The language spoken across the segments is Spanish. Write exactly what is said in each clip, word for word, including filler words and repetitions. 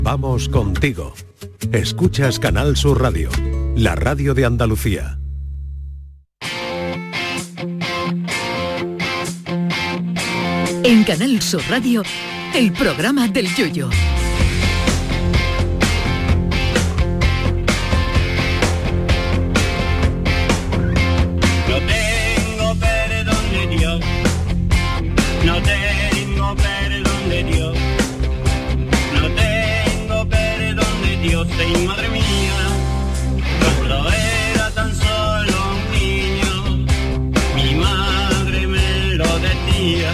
Vamos contigo. Escuchas Canal Sur Radio, la radio de Andalucía. En Canal Sur Radio, el programa del Yoyo. No tengo perdón de Dios, no tengo perdón de Dios, no tengo perdón de Dios, y madre mía, cuando era tan solo un niño, mi madre me lo decía.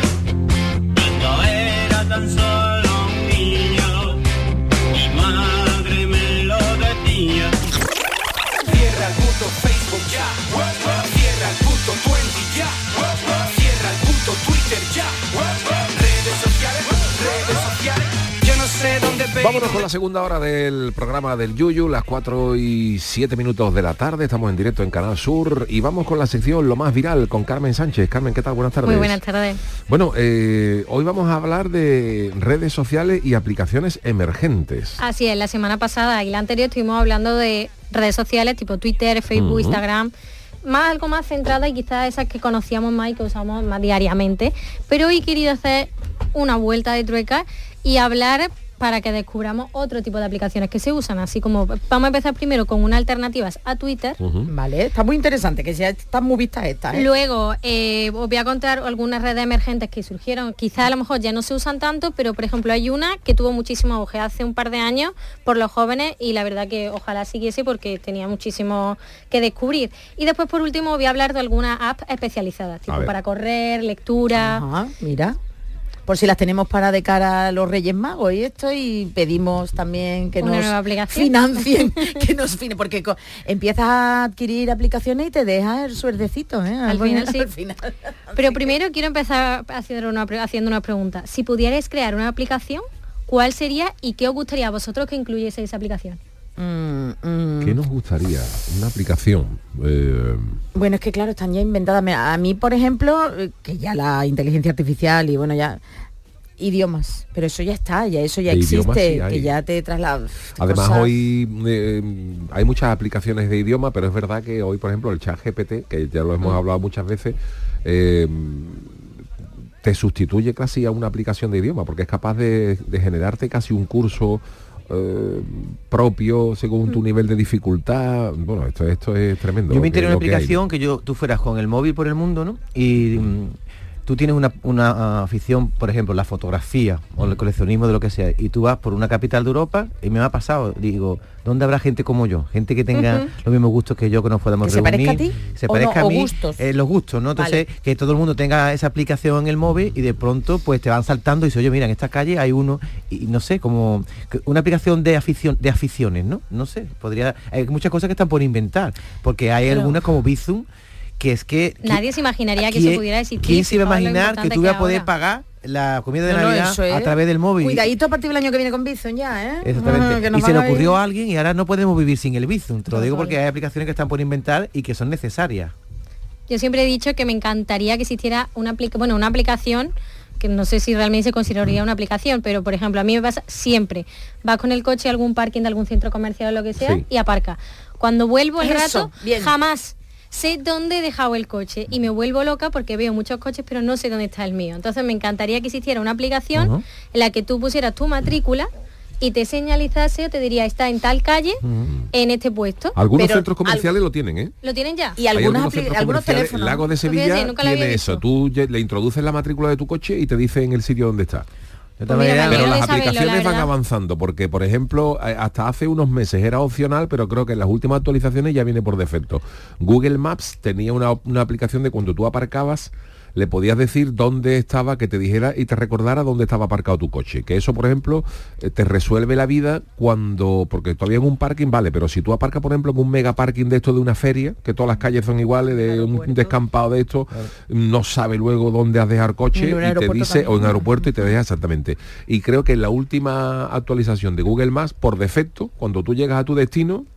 Tan solo un niño, mi madre me lo decía. Cierra el puto Facebook ya, cierra el puto Twenty ya, cierra el puto Twitter ya, redes sociales, redes sociales. Yo no sé dónde ve. Vámonos con la segunda hora del programa del Yuyu, las cuatro y siete minutos de la tarde. Estamos en directo en Canal Sur y vamos con la sección Lo Más Viral con Carmen Sánchez. Carmen, ¿qué tal? Buenas tardes. Muy buenas tardes. Bueno, eh, hoy vamos a hablar de redes sociales y aplicaciones emergentes. Así es, la semana pasada y la anterior estuvimos hablando de redes sociales tipo Twitter, Facebook, uh-huh. Instagram, más algo más centrada y quizás esas que conocíamos más y que usamos más diariamente. Pero hoy he querido hacer una vuelta de tuerca y hablar para que descubramos otro tipo de aplicaciones que se usan, así como vamos a empezar primero con unas alternativas a Twitter. Uh-huh. Vale, está muy interesante, que ya están muy vistas estas, ¿eh? Luego eh, os voy a contar algunas redes emergentes que surgieron, quizás a lo mejor ya no se usan tanto, pero por ejemplo hay una que tuvo muchísimo auge hace un par de años por los jóvenes y la verdad que ojalá siguiese porque tenía muchísimo que descubrir. Y después por último voy a hablar de algunas apps especializadas, tipo para correr, lectura. Ajá, mira. Por si las tenemos para de cara a los Reyes Magos y esto, y pedimos también que Una nos financien, que nos financien, porque co- empiezas a adquirir aplicaciones y te deja el suerdecito, ¿eh? Al final, sí. Al final. Pero primero quiero empezar haciendo una, haciendo una pregunta. Si pudierais crear una aplicación, ¿cuál sería y qué os gustaría a vosotros que incluyese esa aplicación? Mm, mm. ¿Qué nos gustaría? Una aplicación. Eh... Bueno, es que claro, están ya inventadas. Mira, a mí, por ejemplo, que ya la inteligencia artificial y bueno, ya idiomas, pero eso ya está, ya eso ya de existe, sí que ya te traslada. Además cosas... hoy eh, hay muchas aplicaciones de idioma, pero es verdad que hoy, por ejemplo, el chat G P T, que ya lo hemos mm. hablado muchas veces, eh, te sustituye casi a una aplicación de idioma, porque es capaz de, de generarte casi un curso Eh, propio según tu nivel de dificultad. Bueno, esto esto es tremendo. Yo me enteré de una lo que aplicación que, que yo tú fueras con el móvil por el mundo, ¿no? Y mm, tú tienes una, una uh, afición, por ejemplo, la fotografía o el coleccionismo de lo que sea, y tú vas por una capital de Europa, y me ha pasado, digo, ¿dónde habrá gente como yo? Gente que tenga uh-huh. los mismos gustos que yo, que nos podamos ¿Que reunir. ¿Se parezca a ti? Se parezca no, a mí. Gustos. Eh, los gustos, ¿no? Entonces, vale. Que todo el mundo tenga esa aplicación en el móvil y de pronto pues te van saltando y dice, oye, mira, en esta calle hay uno, y no sé, como una aplicación de afición, de aficiones, ¿no? No sé, podría, hay muchas cosas que están por inventar, porque hay Pero... algunas como Bizum, que es que... Nadie se imaginaría que eso pudiera existir. ¿Quién se iba a imaginar que tú ibas a poder pagar la comida de no, Navidad no, a través del móvil? Cuidadito a partir del año que viene con Bizum ya, ¿eh? Exactamente. Ah, y se le ocurrió a alguien y ahora no podemos vivir sin el Bizum. Te lo digo porque hay aplicaciones que están por inventar y que son necesarias. Yo siempre he dicho que me encantaría que existiera una, aplica- bueno, una aplicación que no sé si realmente se consideraría una aplicación, pero por ejemplo a mí me pasa siempre, vas con el coche a algún parking de algún centro comercial o lo que sea, sí, y aparca. Cuando vuelvo el rato, bien. jamás sé dónde he dejado el coche y me vuelvo loca porque veo muchos coches pero no sé dónde está el mío. Entonces me encantaría que existiera una aplicación uh-huh. en la que tú pusieras tu matrícula y te señalizase o te diría, está en tal calle, uh-huh. en este puesto. Algunos pero centros comerciales al... lo tienen, ¿eh? Lo tienen ya. Y algunos, apli- algunos teléfonos. El Lago de Sevilla decir, tiene eso. Tú le introduces la matrícula de tu coche y te dice en el sitio donde está. Pues mira, pero las saberlo, aplicaciones van avanzando, porque por ejemplo hasta hace unos meses era opcional, pero creo que en las últimas actualizaciones ya viene por defecto. Google Maps tenía una, una aplicación de cuando tú aparcabas le podías decir dónde estaba, que te dijera y te recordara dónde estaba aparcado tu coche, que eso por ejemplo te resuelve la vida cuando, porque todavía en un parking vale, pero si tú aparcas por ejemplo en un mega parking de esto de una feria, que todas las calles son iguales, de un descampado de esto, claro. no sabe luego dónde has dejado coche y te dice, también. O en aeropuerto y te deja exactamente. Y creo que en la última actualización de Google Maps, por defecto, cuando tú llegas a tu destino,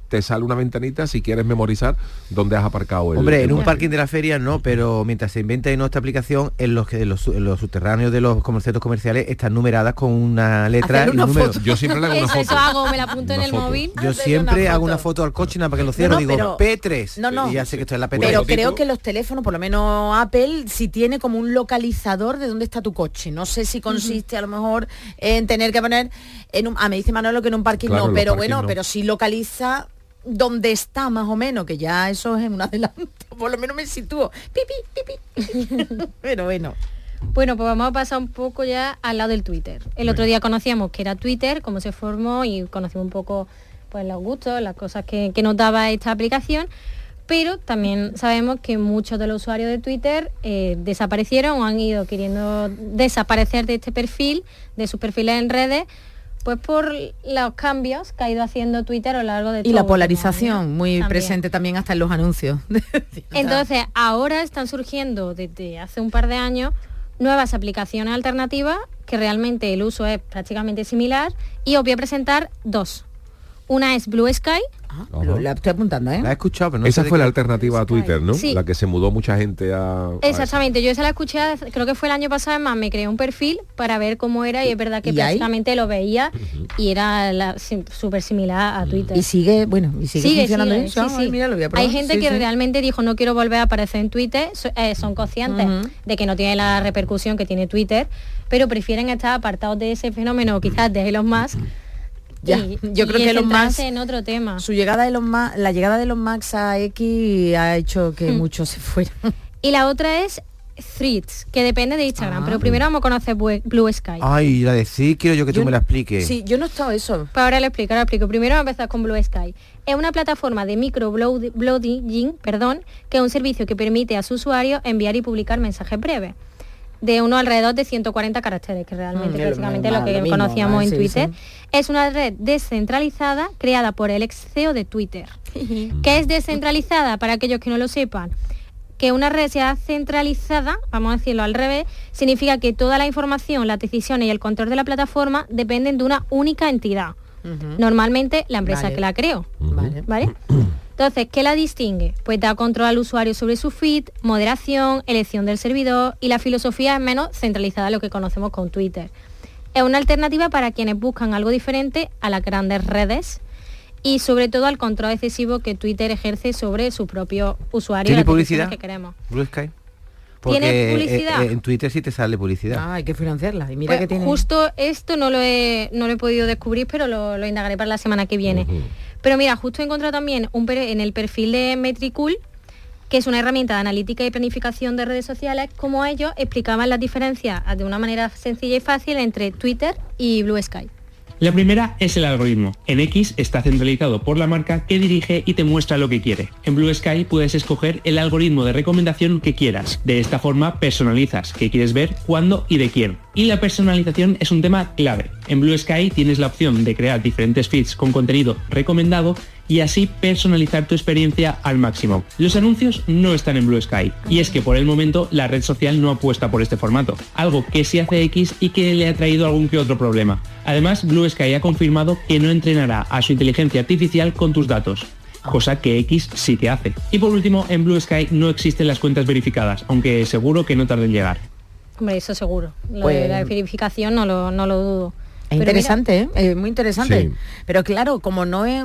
te sale una ventanita si quieres memorizar dónde has aparcado el Hombre, el en un coche. parking de la feria no, pero mientras se inventa esta aplicación, en los, que- en los, en los subterráneos de los comer- centros comerciales están numeradas con una letra Hacer y una un número. foto. Yo siempre le hago una Eso, foto. eso hago, me la apunto en Una el foto. móvil. Yo Hacer siempre una hago foto. una foto al coche nada para que lo cierro, No, no, digo pero- P tres. No, no. Y ya sé que esto es la P Una tres. Pero fotito. creo que los teléfonos, por lo menos Apple, sí tiene como un localizador de dónde está tu coche. No sé si consiste a lo mejor en tener que poner en un, ah, me dice Manolo que en un parking Claro, en no, los pero parking bueno, no. pero sí localiza dónde está más o menos, que ya eso es en un adelanto. Por lo menos me sitúo. Pipi, pipi. Pero bueno. Bueno, pues vamos a pasar un poco ya al lado del Twitter. El otro día conocíamos que era Twitter, cómo se formó y conocimos un poco pues los gustos, las cosas que, que nos daba esta aplicación, pero también sabemos que muchos de los usuarios de Twitter eh, desaparecieron o han ido queriendo desaparecer de este perfil, de sus perfiles en redes, pues por los cambios que ha ido haciendo Twitter a lo largo de Y estos la últimos polarización, años. muy También. presente también hasta en los anuncios. Entonces, ahora están surgiendo desde hace un par de años nuevas aplicaciones alternativas que realmente el uso es prácticamente similar y os voy a presentar dos. Una es Blue Sky. Ah, Ajá. lo, la estoy apuntando, ¿eh? La he escuchado, pero no Esa sé de fue la qué- alternativa a Twitter, ¿no? Sí. La que se mudó mucha gente a... a Exactamente, yo esa la escuché, hace- creo que fue el año pasado, además me creé un perfil para ver cómo era y es verdad que ¿Y ahí? prácticamente lo veía y era la- sim- súper similar a Twitter. Y sigue, bueno, y sigue, funcionando sigue, eso. sí, Ay, sí. mira, lo voy a probar. Hay gente Sí, que sí. realmente dijo no quiero volver a aparecer en Twitter, so- eh, son conscientes Ujú. de que no tiene la repercusión que tiene Twitter, pero prefieren estar apartados de ese fenómeno quizás de Elon Musk. Ya, y- yo creo y que Elon centrarse Musk- en otro tema. Su llegada de los Ma- la llegada de los Max a X ha hecho que Hmm. muchos se fueran. Y la otra es Threads, que depende de Instagram, Ah. pero primero vamos a conocer Bue- Blue Sky. Ay, la de sí, quiero yo que tú Yo- me la expliques. Sí, yo no he estado eso. Pues ahora le explico, ahora le explico. Primero vamos a empezar con Blue Sky. Es una plataforma de microblogging, perdón, que es un servicio que permite a sus usuarios enviar y publicar mensajes breves de unos alrededor de ciento cuarenta caracteres, que realmente Mm, es prácticamente lo- lo que lo mismo, conocíamos vale, en sí, Twitter. sí. Es una red descentralizada creada por el ex C E O de Twitter. ¿Qué es descentralizada? Para aquellos que no lo sepan, que una red sea centralizada, vamos a decirlo al revés, significa que toda la información, las decisiones y el control de la plataforma dependen de una única entidad. Normalmente la empresa Vale. que la creó. Vale. ¿Vale? Entonces, ¿qué la distingue? Pues da control al usuario sobre su feed, moderación, elección del servidor y la filosofía es menos centralizada de lo que conocemos con Twitter. Es una alternativa para quienes buscan algo diferente a las grandes redes y sobre todo al control excesivo que Twitter ejerce sobre su propio usuario. ¿Tiene las decisiones publicidad? que queremos. Blue Sky. ¿Tiene eh, publicidad? eh, en Twitter sí te sale publicidad. Ah, hay que financiarla. Y mira Pues que tiene. justo esto no lo he, no lo he podido descubrir, pero lo, lo indagaré para la semana que viene. Ujú. Pero mira, justo he encontrado también un, per- en el perfil de Metricool, que es una herramienta de analítica y planificación de redes sociales, como ellos explicaban las diferencias de una manera sencilla y fácil entre Twitter y Blue Sky. La primera es el algoritmo. En X está centralizado por la marca que dirige y te muestra lo que quiere. En Blue Sky puedes escoger el algoritmo de recomendación que quieras. De esta forma personalizas qué quieres ver, cuándo y de quién. Y la personalización es un tema clave. En Blue Sky tienes la opción de crear diferentes feeds con contenido recomendado y así personalizar tu experiencia al máximo. Los anuncios no están en Blue Sky y es que por el momento la red social no apuesta por este formato, algo que sí hace X y que le ha traído algún que otro problema. Además, Blue Sky ha confirmado que no entrenará a su inteligencia artificial con tus datos, cosa que X sí te hace. Y por último, en Blue Sky no existen las cuentas verificadas, aunque seguro que no tarden en llegar. Hombre, eso seguro. Lo Pues- de la verificación no lo, no lo dudo. Es Pero interesante, ¿eh? Es muy interesante. Sí. Pero claro, como no es...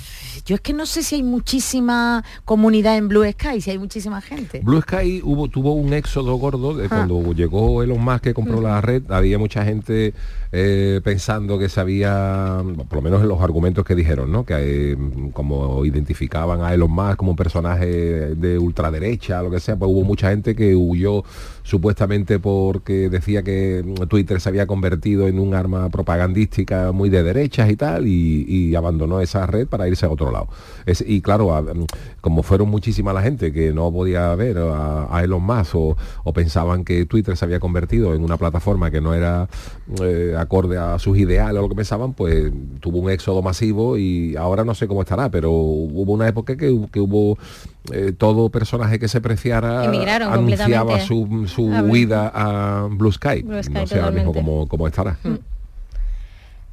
Yo es que no sé si hay muchísima comunidad en Blue Sky, si hay muchísima gente. Blue Sky hubo, tuvo un éxodo gordo de cuando llegó Elon Musk que compró la red, había mucha gente eh, pensando que sabía, por lo menos en los argumentos que dijeron, ¿no? Que eh, como identificaban a Elon Musk como un personaje de ultraderecha, lo que sea, pues hubo mucha gente que huyó supuestamente porque decía que Twitter se había convertido en un arma propagandística muy de derechas y tal, y, y abandonó esa red para irse a otro lado. Es, y claro, a, como fueron muchísima la gente que no podía ver a, a Elon Musk o, o pensaban que Twitter se había convertido en una plataforma que no era eh, acorde a sus ideales o lo que pensaban, pues tuvo un éxodo masivo y ahora no sé cómo estará, pero hubo una época que, que hubo eh, todo personaje que se preciara Emigraron anunciaba completamente. su, su A ver. huida a Blue Sky. Blue Sky, no sé ahora mismo totalmente. cómo, cómo estará.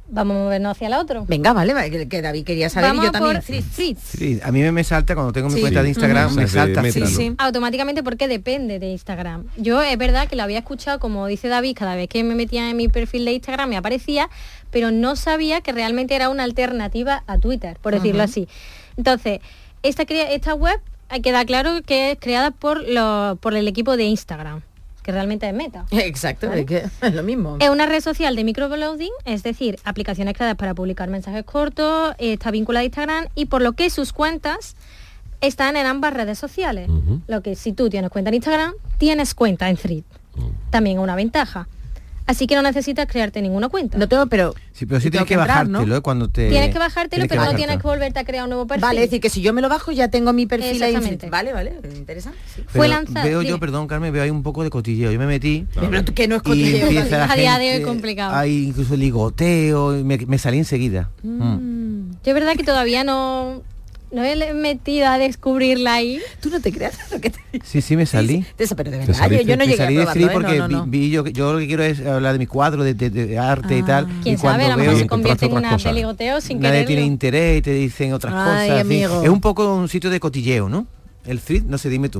Vamos a movernos hacia la otra. Venga, vale, vale, que, que David quería saber Vamos y yo a también. por Threads. Sí, a mí me, me salta cuando tengo mi Sí. cuenta de Instagram, Uh-huh. me O sea, salta de así. Meta, ¿no? Sí. Automáticamente porque depende de Instagram. Yo es verdad que lo había escuchado, como dice David, cada vez que me metía en mi perfil de Instagram me aparecía, pero no sabía que realmente era una alternativa a Twitter, por decirlo Ujú. así. Entonces, esta, crea- esta web hay que dar claro que es creada por, lo- por el equipo de Instagram, que realmente es Meta. Exacto, ¿Vale? es que es lo mismo. Es una red social de microblogging, es decir, aplicaciones creadas para publicar mensajes cortos, eh, está vinculada a Instagram y por lo que sus cuentas están en ambas redes sociales. Ujú. Lo que si tú tienes cuenta en Instagram, tienes cuenta en Threads. También es una ventaja. Así que no necesitas crearte ninguna cuenta. No tengo, pero Sí, pero sí tengo tienes que, entrar, ¿no? bajártelo, ¿eh? Cuando te... Tienes que bajártelo, tienes pero no bajártelo. tienes que volverte a crear un nuevo perfil. Vale, es decir, que si yo me lo bajo ya tengo mi perfil ahí. Exactamente. Vale, vale, interesante. Sí. Fue Pero lanzado. Veo yo, dime. perdón, Carmen, veo ahí un poco de cotilleo. Yo me metí Pero tú, que no es y cotilleo. empieza la A día de hoy gente- complicado. Hay incluso ligoteo, y me, me salí enseguida. Mm. Mm. Yo es verdad que todavía no, no he metido a descubrirla ahí. Tú no te creas lo que te Sí, sí, me salí. De esa, pero de Te verdad, yo, saliste. yo no me llegué salí a de probarlo, Free ¿eh? porque no, no, no. Vi, vi yo, yo lo que quiero es hablar de mis cuadros, de, de- de arte y Ah. tal. Quién y cuando sabe, a lo mejor veo se convierte en encontraste una otras de cosas. ligoteo sin nadie quererlo. tiene interés y te dicen otras Ay, cosas. en fin. amigo. Es un poco un sitio de cotilleo, ¿no? El Thread, no sé, dime tú.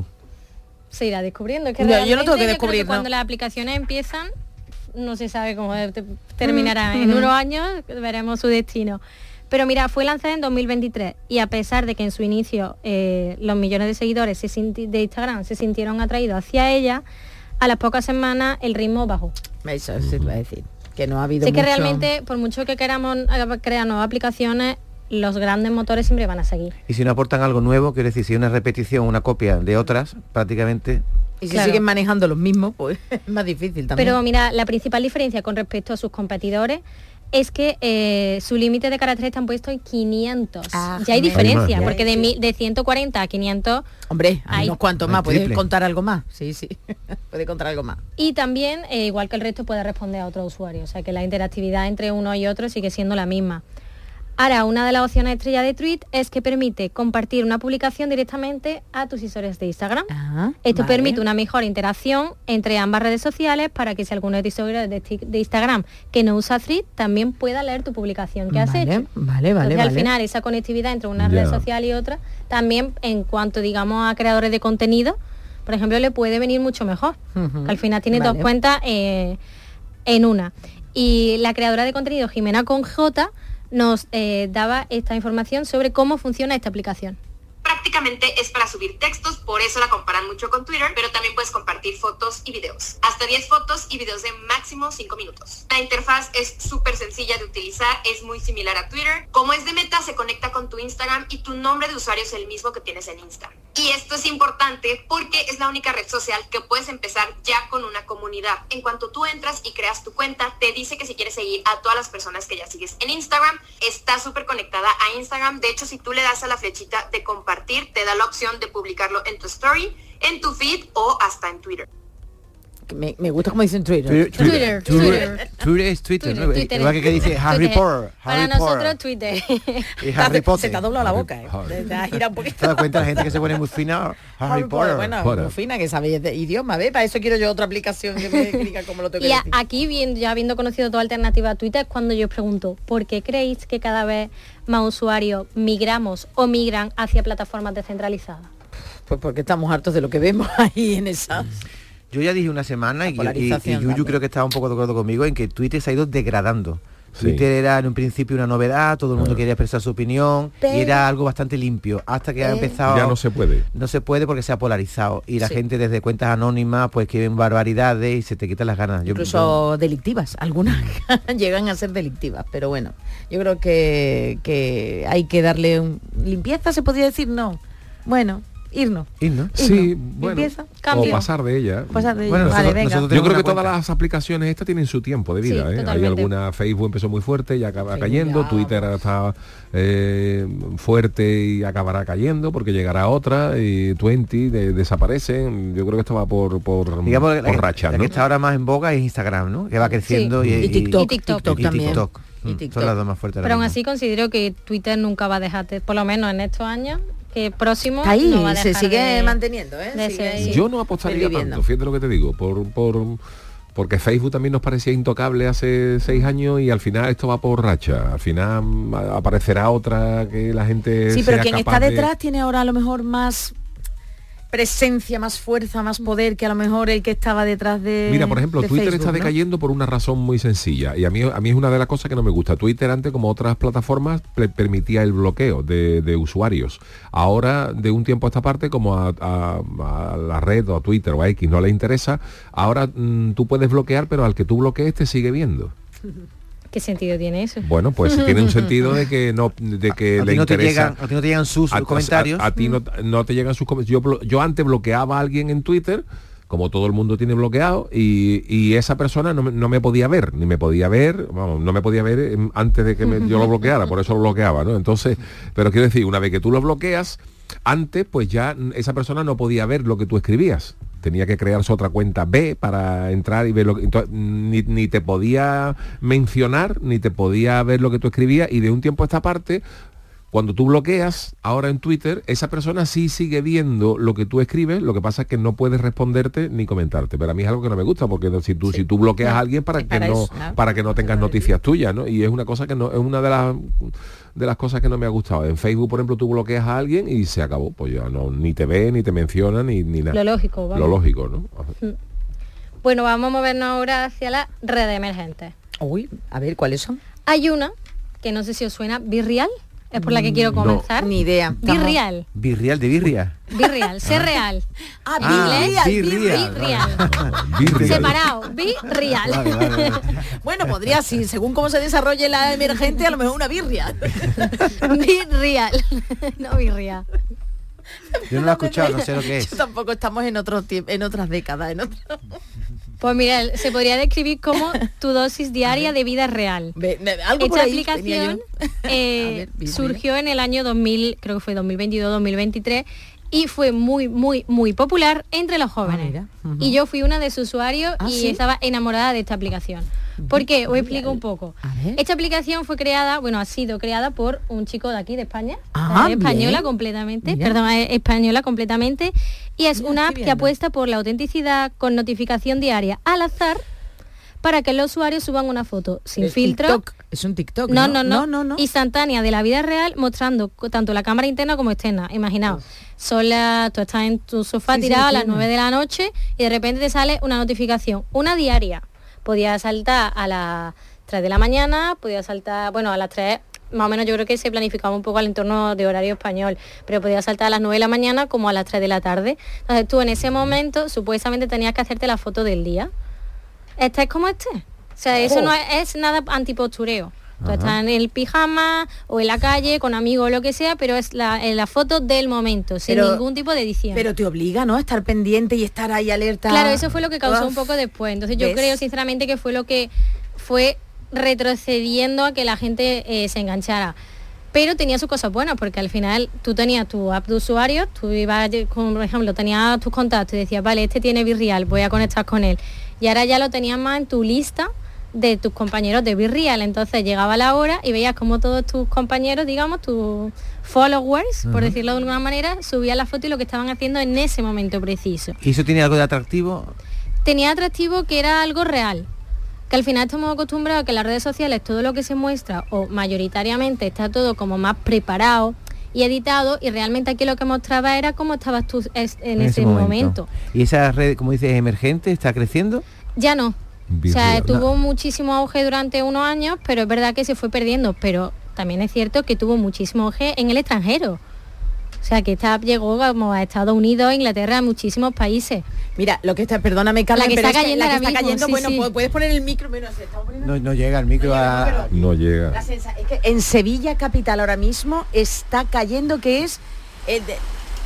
Se irá descubriendo. Es que No, yo no realmente tengo que creo descubrir, cuando ¿no? las aplicaciones empiezan, no se sabe cómo te- terminará. En unos años veremos su destino. Pero mira, fue lanzada en dos mil veintitrés y a pesar de que en su inicio eh, los millones de seguidores se sinti- de Instagram se sintieron atraídos hacia ella, a las pocas semanas el ritmo bajó. Eso sí te iba a decir. Que no ha habido Sé que mucho- realmente, por mucho que queramos eh, crear nuevas aplicaciones, los grandes motores siempre van a seguir. Y si no aportan algo nuevo, quiero decir, si hay una repetición, una copia de otras, prácticamente... Y si Claro. siguen manejando los mismos, pues es más difícil también. Pero mira, la principal diferencia con respecto a sus competidores es que eh, su límite de caracteres están puestos en quinientos. Ah, ya hay me- diferencia, Hay más, porque de, mi- de ciento cuarenta a quinientos. Hombre, hay Hay- unos cuantos hay más. ¿Puedes triple. contar algo más? Sí, sí. Puede contar algo más. Y también, eh, igual que el resto, puede responder a otros usuarios. O sea que la interactividad entre uno y otro sigue siendo la misma. Ahora, una de las opciones estrella de Tweet es que permite compartir una publicación directamente a tus historias de Instagram. Ah, Esto vale. permite una mejor interacción entre ambas redes sociales para que si alguno de tus seguidores de, ti- de Instagram que no usa Thread también pueda leer tu publicación que has Vale, hecho. vale, vale, Entonces, al vale. final, esa conectividad entre una Ya. red social y otra, también en cuanto, digamos, a creadores de contenido, por ejemplo, le puede venir mucho mejor. Ujú. Que al final tiene Vale. dos cuentas eh, en una. Y la creadora de contenido, Jimena con J, nos eh, daba esta información sobre cómo funciona esta aplicación. Prácticamente es para subir textos, por eso la comparan mucho con Twitter, pero también puedes compartir fotos y videos. Hasta diez fotos y videos de máximo cinco minutos. La interfaz es súper sencilla de utilizar, es muy similar a Twitter. Como es de Meta, se conecta con tu Instagram y tu nombre de usuario es el mismo que tienes en Insta. Y esto es importante porque es la única red social que puedes empezar ya con una comunidad. En cuanto tú entras y creas tu cuenta, te dice que si quieres seguir a todas las personas que ya sigues en Instagram, está súper conectada a Instagram. De hecho, si tú le das a la flechita de compartir, te da la opción de publicarlo en tu story, en tu feed o hasta en Twitter. Me, me gusta como dicen Twitter. Twitter, Twitter. Twitter es Twitter, ¿no? Twitter, Igual que, que dice Harry Twitter. Potter. Para Harry nosotros, Potter. Twitter. Y Harry Potter. Se te ha doblado la Harry- boca, ¿eh? Harry. Te, te ha girado un poquito. ¿Te das cuenta la gente que se pone muy fina? Harry, Potter. Bueno, Potter. muy fina, que sabe de idioma, ¿ves? Para eso quiero yo otra aplicación que me explica cómo lo tengo que Y a- decir. aquí, bien, ya habiendo conocido toda alternativa a Twitter, es cuando yo os pregunto, ¿por qué creéis que cada vez más usuarios migramos o migran hacia plataformas descentralizadas? Pues porque estamos hartos de lo que vemos ahí en esas. Yo ya dije una semana y, y, y polarización Yuyu también. creo que estaba un poco de acuerdo conmigo en que Twitter se ha ido degradando. Sí. Twitter era en un principio una novedad, todo el mundo Ah. quería expresar su opinión Pero- y era algo bastante limpio, hasta que ha Eh. empezado... Ya no se puede. No se puede porque se ha polarizado y la Sí. gente desde cuentas anónimas pues escriben barbaridades y se te quitan las ganas. Yo- Incluso delictivas, algunas llegan a ser delictivas, pero bueno, yo creo que, que hay que darle un... limpieza, se podría decir, no. Bueno, irnos. yo- ¿no? Sí, no. bueno, Limpieza, o cambio. pasar de ella. Pasar de Bueno, ello. Vale, nosotros- venga. nosotros Yo tenemos creo que una todas cuenta. las aplicaciones estas tienen su tiempo de vida. Sí, ¿eh? Hay totalmente. alguna, Facebook empezó muy fuerte y acaba Facebook cayendo, ya. Twitter está eh, fuerte y acabará cayendo porque llegará otra y veinte de- desaparecen. Yo creo que esto va por, por, Digamos que la, por que- rachas, la ¿no? que está ahora más en boga es Instagram, ¿no? Que va creciendo Sí. y, Y TikTok, Y TikTok. TikTok y también. TikTok. Y Mm, TikTok. Son las dos más fuertes. Pero ahora aún mismo. así considero que Twitter nunca va a dejar, de- por lo menos en estos años, que próximo Está ahí, no va a se dejar sigue de- manteniendo, ¿eh? de Sigue ser- ahí. Yo no apostaría viviendo. tanto, fíjate lo que te digo, por, por porque Facebook también nos parecía intocable hace seis años y al final esto va por racha. Al final aparecerá otra que la gente Sí, pero sea quien capaz está de- detrás tiene ahora a lo mejor más presencia, más fuerza, más poder que a lo mejor el que estaba detrás de Mira, por ejemplo, de Twitter Facebook, está ¿no? decayendo por una razón muy sencilla y a mí, a mí es una de las cosas que no me gusta. Twitter antes, como otras plataformas, pre- permitía el bloqueo de, de usuarios. Ahora, de un tiempo a esta parte, como a, a- a la red o a Twitter o a X no le interesa, ahora mm, tú puedes bloquear, pero al que tú bloquees te sigue viendo. ¿Qué sentido tiene eso? Bueno, pues tiene un sentido de que no, de que A le ti no te interesa. llegan, a ti no te llegan sus a, comentarios. A, a ti no, no te llegan sus comentarios. Yo, blo- yo antes bloqueaba a alguien en Twitter, como todo el mundo tiene bloqueado, y, y esa persona no me, no me podía ver, ni me podía ver, vamos, no me podía ver eh, antes de que me- yo lo bloqueara, por eso lo bloqueaba, ¿no? Entonces, pero quiero decir, una vez que tú lo bloqueas, antes pues ya mm, esa persona no podía ver lo que tú escribías. Tenía que crearse otra cuenta B para entrar y ver lo que... Entonces, ni, ni te podía mencionar, ni te podía ver lo que tú escribías, y de un tiempo a esta parte, cuando tú bloqueas ahora en Twitter, esa persona sí sigue viendo lo que tú escribes, lo que pasa es que no puedes responderte ni comentarte. Pero a mí es algo que no me gusta, porque no- si tú, si tú bloqueas a alguien para Es que para no eso, claro. para que no tengas noticias tuyas, ¿no? Y es una cosa que no, es una de las de las cosas que no me ha gustado. En Facebook, por ejemplo, tú bloqueas a alguien y se acabó, pues ya no, ni te ve, ni te menciona, ni, ni nada. Lo lógico, vamos. Lo lógico, ¿no? Bueno, vamos a movernos ahora hacia la red emergente. Uy, a ver, ¿cuáles son? Hay una, que no sé si os suena, Virreal, es por la que quiero No. comenzar. Ni idea. Virreal, Birrial de birria. Virreal, ser real. Ah, Ah, Virreal, Virreal. Virreal. Virreal. Separado, Virreal. Vale, vale, vale. Bueno, podría, sí, según cómo se desarrolle la emergente, a lo mejor una birria. Virreal. No Virreal. Yo no lo he escuchado, no sé lo que es. Yo tampoco estamos en otros tiemp- en otras décadas, en otro... Pues mira, se podría describir como tu dosis diaria de vida real. Ve- me- algo por Esta ahí tenía aplicación yo. eh, A ver, Virreal. surgió en el año dos mil, creo que fue dos mil veintidós, dos mil veintitrés, y fue muy, muy, muy popular entre los jóvenes. mira, ujú. Y yo fui una de sus usuarios Ah, y ¿sí? estaba enamorada de esta aplicación. ¿Por qué? Os explico un poco. A ver. Esta aplicación fue creada, bueno, ha sido creada por un chico de aquí, de España. Ah, es española bien. completamente, Mira. perdón, es española completamente. Y es Mira, una estoy app que viendo. apuesta por la autenticidad con notificación diaria al azar para que los usuarios suban una foto sin Es filtro. TikTok, es un TikTok, No, ¿no? no, no, no, no. instantánea de la vida real, mostrando co- tanto la cámara interna como externa. Imaginaos, son las- tú estás en tu sofá Sí, sí, tirado a las entiendo. nueve de la noche y de repente te sale una notificación, una diaria. Podía saltar a las tres de la mañana, podía saltar, bueno, a las tres, más o menos yo creo que se planificaba un poco al entorno de horario español, pero podía saltar a las nueve de la mañana como a las tres de la tarde. Entonces tú en ese momento supuestamente tenías que hacerte la foto del día. Este es como este. O sea, eso no es, es nada antipostureo. Tú estás en el pijama o en la calle con amigos o lo que sea, pero es la, es la foto del momento, sin Pero- ningún tipo de edición. Pero te obliga, ¿no? A estar pendiente y estar ahí alerta. Claro, eso fue lo que causó Uf. un poco después. Entonces yo ¿Ves? creo sinceramente que fue lo que fue retrocediendo a que la gente eh, se enganchara. Pero tenía sus cosas buenas, porque al final tú tenías tu app de usuario, tú ibas, con, por ejemplo, tenías tus contactos y decías, vale, este tiene Virreal, voy a conectar con él. Y ahora ya lo tenías más en tu lista de tus compañeros de Virreal. Entonces llegaba la hora y veías como todos tus compañeros, digamos, tus followers, por decirlo de alguna manera, subían la foto y lo que estaban haciendo en ese momento preciso. ¿Y eso tiene algo de atractivo? Tenía atractivo que era algo real, que al final estamos acostumbrados a que en las redes sociales todo lo que se muestra, o mayoritariamente está todo como más preparado y editado, y realmente aquí lo que mostraba era cómo estabas tú es- en, ese, momento. ¿Y esa red, como dices, emergente, está creciendo? Ya no. O sea, Virreal. tuvo muchísimo auge durante unos años, pero es verdad que se fue perdiendo, pero también es cierto que tuvo muchísimo auge en el extranjero. O sea, que esta llegó como a Estados Unidos, Inglaterra, a muchísimos países. Mira, lo que está, perdóname, Carmen, La que pero está es que cayendo la que ahora está mismo, cayendo, sí, bueno, sí. pu- puedes poner el micro, mira, se está poniendo... No, no llega el micro a... No llega. La sensa- es que en Sevilla capital ahora mismo está cayendo, que es eh, de-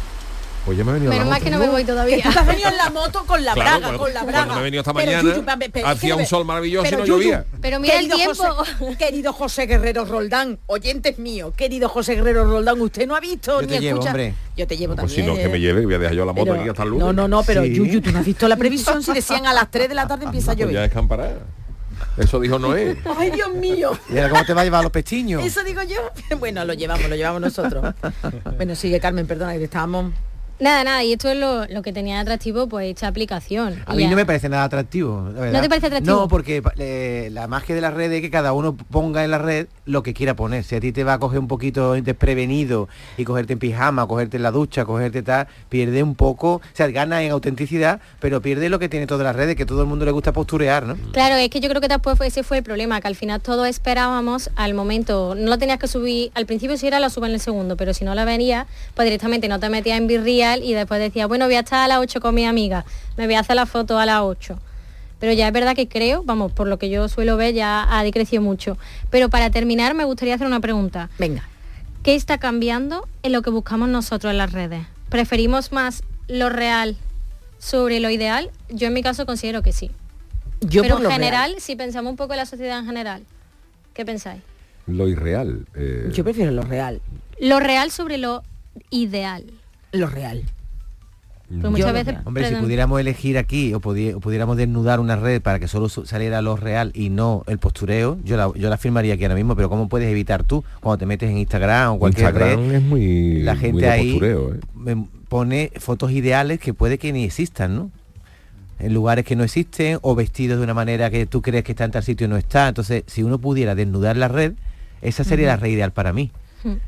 Pues ya me he venido Menos la mal moto. que no me voy que todavía. tú te has venido en la moto con la Claro, braga, cuando- con la cuando braga. me he venido esta Pero, mañana, Yuyu, pa- pe- pe- hacía es que un me- sol maravilloso y pero, no Yuyu, llovía. Pero mira el querido tiempo. José- querido José Guerrero Roldán, oyentes míos, querido José Guerrero Roldán, usted no ha visto Yo ni te llevo, escucha. hombre. Yo te llevo Pues si también. no, que me lleve, voy a dejar yo la moto Pero- aquí hasta el lunes. no, no, no, pero Sí. Yuyu, tú no has visto la previsión si decían a las tres de la tarde empieza a Pues ya llover. escampará. Eso dijo Noé. Ay, Dios mío. ¿Y ahora cómo te va a llevar a los pestiños? Eso digo yo. Bueno, lo llevamos, lo llevamos nosotros. Bueno, sigue Carmen, perdona, que estábamos... Nada, nada, y esto es lo, lo que tenía de atractivo, pues esta aplicación. A Y mí ya. no me parece nada atractivo, la verdad. ¿No te parece atractivo? No, porque eh, la magia de las redes es que cada uno ponga en la red lo que quiera poner. Si a ti te va a coger un poquito desprevenido y cogerte en pijama, cogerte en la ducha, cogerte tal, pierde un poco, o sea, gana en autenticidad, pero pierde lo que tiene todas las redes, que todo el mundo le gusta posturear, ¿no? Claro, es que yo creo que después fue- ese fue el problema, que al final todos esperábamos al momento, no lo tenías que subir, al principio si era la suba en el segundo, pero si no la venías, pues directamente no te metías en Virreal y después decías, bueno, voy a estar a las ocho con mi amiga, me voy a hacer la foto a las ocho. Pero ya es verdad que creo, vamos, por lo que yo suelo ver, ya ha decrecido mucho. Pero para terminar me gustaría hacer una pregunta. Venga. ¿Qué está cambiando en lo que buscamos nosotros en las redes? ¿Preferimos más lo real sobre lo ideal? Yo en mi caso considero que sí. Yo Pero por en lo general, real. si pensamos un poco en la sociedad en general, ¿qué pensáis? Lo irreal. eh, Yo prefiero lo real. Lo real sobre lo ideal. Lo real. Pues Yo muchas lo veces real. Hombre, si pretend- pudiéramos elegir aquí o, pudi- o pudiéramos desnudar una red para que solo su- saliera lo real y no el postureo, yo la, yo la firmaría aquí ahora mismo, pero ¿cómo puedes evitar tú cuando te metes en Instagram o cualquier Instagram red? es muy, La muy gente de ahí postureo, ¿eh? me pone fotos ideales que puede que ni existan, ¿no? En lugares que no existen o vestidos de una manera que tú crees que está en tal sitio y no está. Entonces, si uno pudiera desnudar la red, esa sería la red ideal para mí.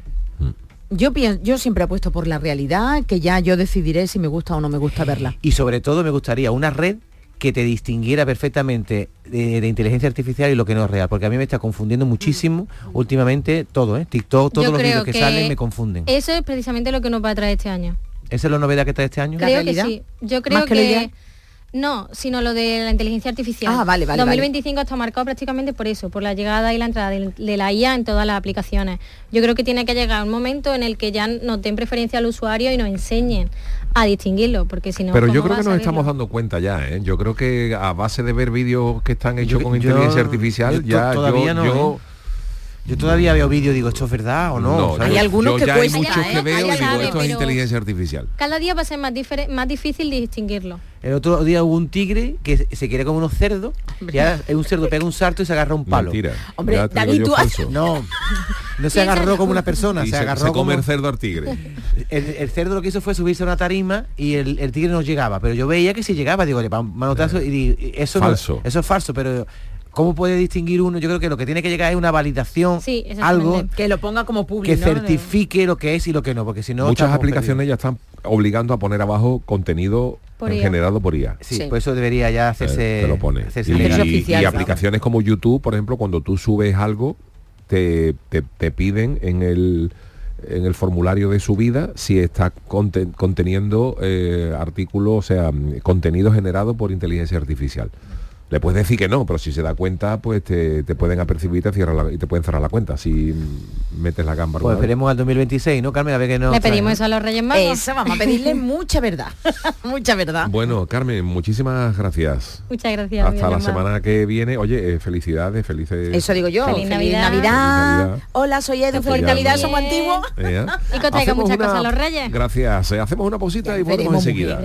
Yo pienso, yo siempre apuesto por la realidad, que ya yo decidiré si me gusta o no me gusta verla. Y sobre todo me gustaría una red que te distinguiera perfectamente de, de inteligencia artificial y lo que no es real, porque a mí me está confundiendo muchísimo últimamente todo, ¿eh? TikTok, todos Yo los creo vídeos que, salen me confunden. Eso es precisamente lo que nos va a traer este año. ¿Esa es la novedad que trae este año? ¿La Creo realidad? que sí. Yo creo ¿Más que lo ideal? No, sino lo de la inteligencia artificial. Ah, vale, vale, dos mil vale. veinticinco está marcado prácticamente por eso, por la llegada y la entrada de, de la I A en todas las aplicaciones. Yo creo que tiene que llegar un momento en el que ya nos den preferencia al usuario y nos enseñen a distinguirlo, porque si no, Pero ¿cómo yo va creo a que nos saberlo? estamos dando cuenta ya, ¿eh? Yo creo que a base de ver vídeos que están hechos Yo- con yo- inteligencia artificial, yo to- ya todavía yo, no, yo- ¿eh? Yo todavía veo vídeos y digo, ¿esto es verdad o no? no, ¿sabes? Hay algunos yo que ya cuesta, hay muchos ¿eh? que veo Hay y digo, sabe, esto es pero- inteligencia artificial. Cada día va a ser más, difere- más difícil distinguirlo. El otro día hubo un tigre que se- se quiere como unos cerdos y ahora un cerdo pega un salto y se agarra un palo. Mentira. Hombre, Ya te digo David, yo tú has- falso. No, no se agarró como una persona, Y se se, agarró se como... come el cerdo al tigre. El, el cerdo lo que hizo fue subirse a una tarima y el, el tigre no llegaba, pero yo veía que sí llegaba, digo, le va un manotazo y digo, eso no- Falso. eso es falso, pero ¿cómo puede distinguir uno? Yo creo que lo que tiene que llegar es una validación, Sí, exactamente. algo Que lo ponga como público. que certifique lo que es y lo que no, porque si no Muchas estamos aplicaciones ya están obligando a poner abajo contenido Por I A. generado por I A. perdidos. Sí, Sí. por eso debería ya hacerse, Eh, te lo pone. hacerse Y, legal. Hacerse y- oficial, y claro. aplicaciones como YouTube, por ejemplo, cuando tú subes algo, te, te- te piden en el en el formulario de subida si está conten- conteniendo eh, artículos, o sea, mm, contenido generado por inteligencia artificial. Le puedes decir que no, pero si se da cuenta, pues te, te pueden apercibir te cierran la- y te pueden cerrar la cuenta si mm, metes la gamba. Pues alguna vez. esperemos al dos mil veintiséis, ¿no, Carmen? A ver qué nos Le trae, pedimos ¿no? eso a los Reyes Magos. Eso, vamos a pedirle mucha verdad. mucha verdad. Bueno, Carmen, muchísimas gracias. Muchas gracias. Hasta la Miguel Amado. semana que viene. Oye, eh, felicidades, felices. Eso digo yo. Feliz Navidad. Navidad. Feliz Navidad. Hola, soy Edu. Hace Feliz ya Navidad, muy- somos antiguos. Eh, Y que os traiga hacemos muchas una- cosas a los Reyes. Gracias. eh, Hacemos una pausita y volvemos Veremos muy enseguida.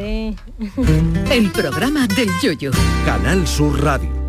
Hombre. El programa del Yoyo. Canal Sur Radio.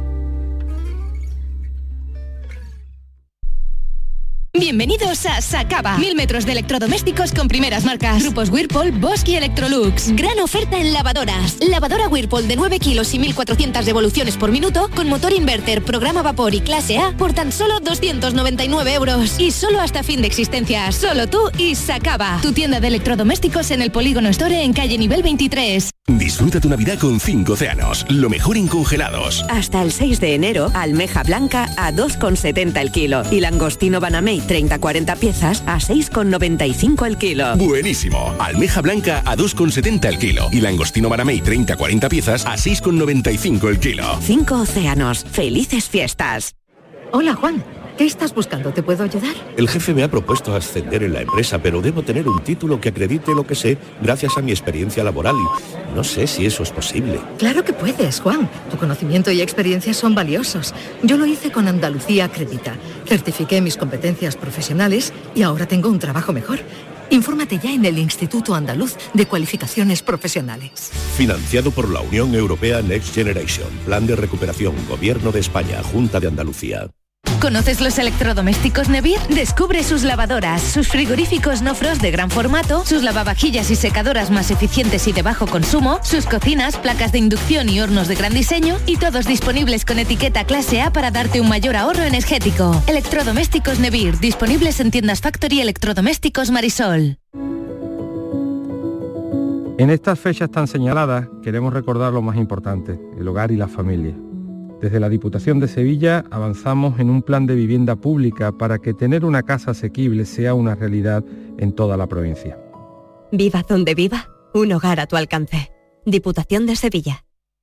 Bienvenidos a Sacaba. Mil metros de electrodomésticos con primeras marcas. Grupos Whirlpool, Bosch y Electrolux. Gran oferta en lavadoras. Lavadora Whirlpool de nueve kilos y mil cuatrocientas revoluciones por minuto con motor inverter, programa vapor y clase A por tan solo doscientos noventa y nueve euros. Y solo hasta fin de existencia. Solo tú y Sacaba. Tu tienda de electrodomésticos en el Polígono Store en calle nivel veintitrés. Disfruta tu Navidad con cinco océanos, lo mejor en congelados. Hasta el seis de enero, almeja blanca a dos con setenta el kilo y langostino Banamey treinta cuarenta piezas a seis con noventa y cinco el kilo. Buenísimo. Almeja blanca a dos con setenta el kilo y langostino Banamey treinta cuarenta piezas a seis con noventa y cinco el kilo. Cinco océanos. Felices fiestas. Hola, Juan. ¿Qué estás buscando? ¿Te puedo ayudar? El jefe me ha propuesto ascender en la empresa, pero debo tener un título que acredite lo que sé gracias a mi experiencia laboral y no sé si eso es posible. Claro que puedes, Juan. Tu conocimiento y experiencia son valiosos. Yo lo hice con Andalucía Acredita. Certifiqué mis competencias profesionales y ahora tengo un trabajo mejor. Infórmate ya en el Instituto Andaluz de Cualificaciones Profesionales. Financiado por la Unión Europea Next Generation. Plan de recuperación. Gobierno de España. Junta de Andalucía. ¿Conoces los electrodomésticos Nevir? Descubre sus lavadoras, sus frigoríficos no frost de gran formato, sus lavavajillas y secadoras más eficientes y de bajo consumo, sus cocinas, placas de inducción y hornos de gran diseño, y todos disponibles con etiqueta clase A para darte un mayor ahorro energético. Electrodomésticos Nevir, disponibles en tiendas Factory Electrodomésticos Marisol. En estas fechas tan señaladas queremos recordar lo más importante, el hogar y la familia. Desde la Diputación de Sevilla avanzamos en un plan de vivienda pública para que tener una casa asequible sea una realidad en toda la provincia. Viva donde viva, un hogar a tu alcance. Diputación de Sevilla.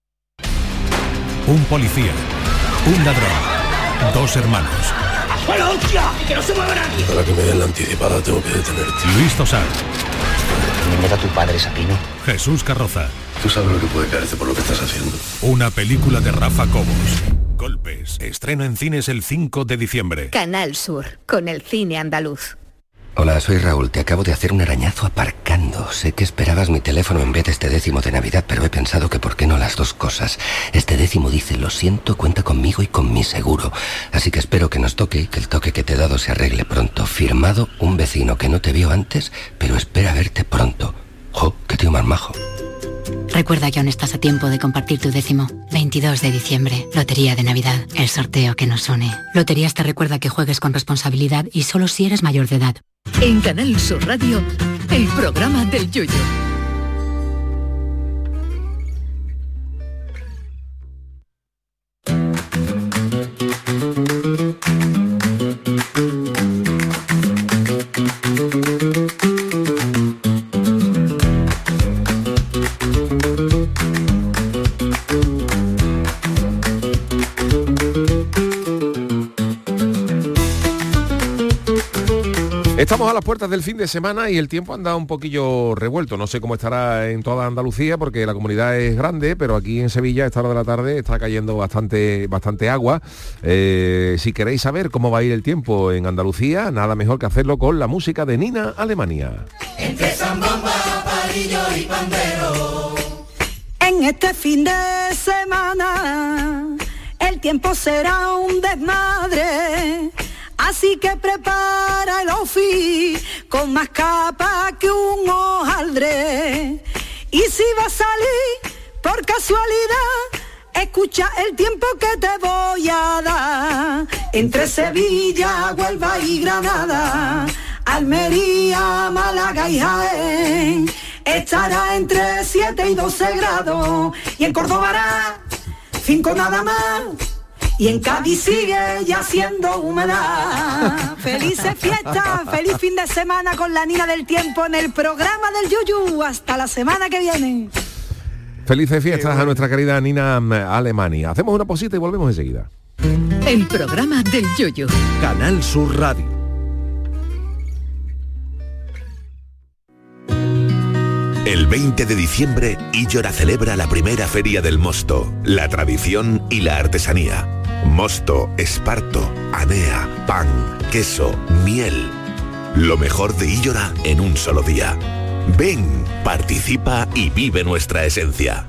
Un policía, un ladrón, dos hermanos. ¡Bueno, hostia! ¡Y que no se mueva nadie! Para que me den la anticipada tengo que detenerte. Luis Tosar. ¿Me meta tu padre, Sapino? Jesús Carroza. Tú sabes lo que puede caerte por lo que estás haciendo. Una película de Rafa Cobos. Golpes. Estreno en cines el cinco de diciembre. Canal Sur, con el cine andaluz. Hola, soy Raúl. Te acabo de hacer un arañazo aparcando. Sé que esperabas mi teléfono en vez de este décimo de Navidad, pero he pensado que por qué no las dos cosas. Este décimo dice, lo siento, cuenta conmigo y con mi seguro. Así que espero que nos toque y que el toque que te he dado se arregle pronto. Firmado, un vecino que no te vio antes, pero espera verte pronto. ¡Jo, qué tío más majo! Recuerda que aún estás a tiempo de compartir tu décimo. veintidós de diciembre, Lotería de Navidad, el sorteo que nos une. Loterías te recuerda que juegues con responsabilidad y solo si eres mayor de edad. En Canal Sur Radio, el programa del Yoyo. Estamos a las puertas del fin de semana y el tiempo anda un poquillo revuelto. No sé cómo estará en toda Andalucía porque la comunidad es grande, pero aquí en Sevilla a esta hora de la tarde está cayendo bastante, bastante agua. Eh, si queréis saber cómo va a ir el tiempo en Andalucía, nada mejor que hacerlo con la música de Nina Alemania. Entre zambomba, palillo y pandero. En este fin de semana el tiempo será un desmadre. Así que prepara el outfit con más capa que un hojaldre. Y si va a salir por casualidad, escucha el tiempo que te voy a dar. Entre Sevilla, Huelva y Granada, Almería, Málaga y Jaén, estará entre siete y doce grados. Y en Córdoba hará cinco nada más. Y en Cádiz sigue ya siendo humedad. Felices fiestas, feliz fin de semana con la Nina del Tiempo en el programa del Yuyu. Hasta la semana que viene. Felices fiestas a nuestra querida Nina Alemania. Hacemos una posita y volvemos enseguida. El programa del Yoyo. Canal Sur Radio. El veinte de diciembre, Illora celebra la primera feria del mosto, la tradición y la artesanía. Mosto, esparto, anea, pan, queso, miel. Lo mejor de Illora en un solo día. Ven, participa y vive nuestra esencia.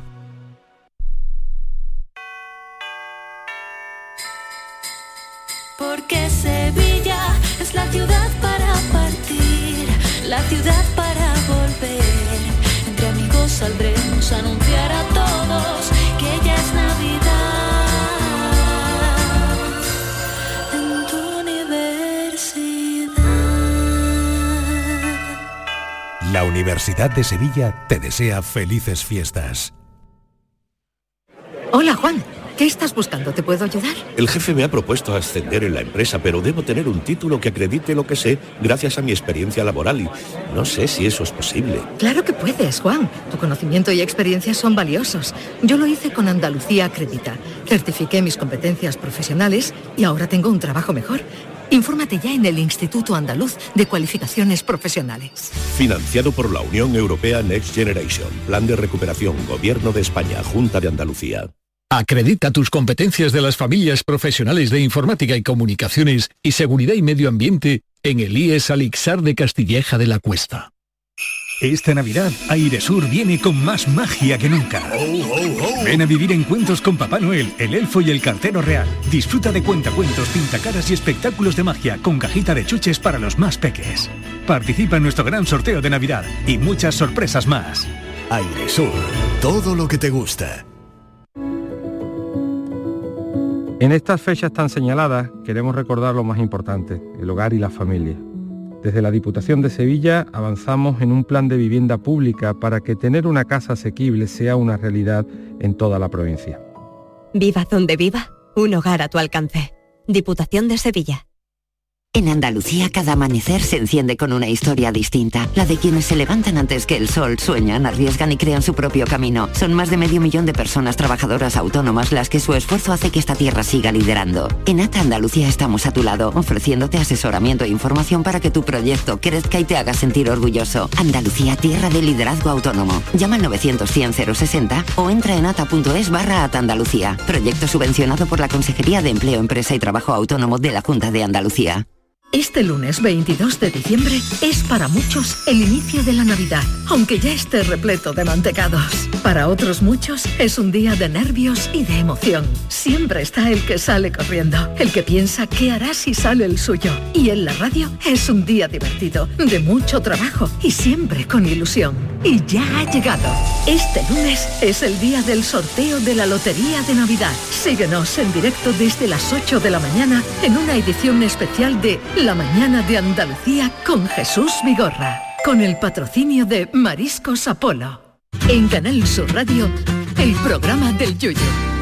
Porque Sevilla es la ciudad para partir, la ciudad para volver. Entre amigos saldremos a anunciar a todos que ya es Navidad en tu universidad. La Universidad de Sevilla te desea felices fiestas. Hola, Juan. ¿Qué estás buscando? ¿Te puedo ayudar? El jefe me ha propuesto ascender en la empresa, pero debo tener un título que acredite lo que sé gracias a mi experiencia laboral y no sé si eso es posible. Claro que puedes, Juan. Tu conocimiento y experiencia son valiosos. Yo lo hice con Andalucía Acredita. Certifiqué mis competencias profesionales y ahora tengo un trabajo mejor. Infórmate ya en el Instituto Andaluz de Cualificaciones Profesionales. Financiado por la Unión Europea Next Generation. Plan de recuperación. Gobierno de España. Junta de Andalucía. Acredita tus competencias de las familias profesionales de informática y comunicaciones y seguridad y medio ambiente en el I E S Alixar de Castilleja de la Cuesta. Esta Navidad, Airesur viene con más magia que nunca. Ven a vivir encuentros con Papá Noel, el elfo y el cartero real. Disfruta de cuentacuentos, pintacaras y espectáculos de magia con cajita de chuches para los más peques. Participa en nuestro gran sorteo de Navidad y muchas sorpresas más. Airesur, todo lo que te gusta. En estas fechas tan señaladas queremos recordar lo más importante, el hogar y la familia. Desde la Diputación de Sevilla avanzamos en un plan de vivienda pública para que tener una casa asequible sea una realidad en toda la provincia. Viva donde viva, un hogar a tu alcance. Diputación de Sevilla. En Andalucía cada amanecer se enciende con una historia distinta. La de quienes se levantan antes que el sol, sueñan, arriesgan y crean su propio camino. Son más de medio millón de personas trabajadoras autónomas las que su esfuerzo hace que esta tierra siga liderando. En ATA Andalucía estamos a tu lado, ofreciéndote asesoramiento e información para que tu proyecto crezca y te haga sentir orgulloso. Andalucía, tierra de liderazgo autónomo. Llama al novecientos cien cero sesenta o entra en ata.es barra ATA Andalucía. Proyecto subvencionado por la Consejería de Empleo, Empresa y Trabajo Autónomo de la Junta de Andalucía. Este lunes veintidós de diciembre es para muchos el inicio de la Navidad, aunque ya esté repleto de mantecados. Para otros muchos es un día de nervios y de emoción. Siempre está el que sale corriendo, el que piensa qué hará si sale el suyo. Y en la radio es un día divertido, de mucho trabajo y siempre con ilusión. Y ya ha llegado. Este lunes es el día del sorteo de la Lotería de Navidad. Síguenos en directo desde las ocho de la mañana en una edición especial de La Mañana de Andalucía con Jesús Vigorra, con el patrocinio de Mariscos Apolo. En Canal Sur Radio, el programa del Yuyu.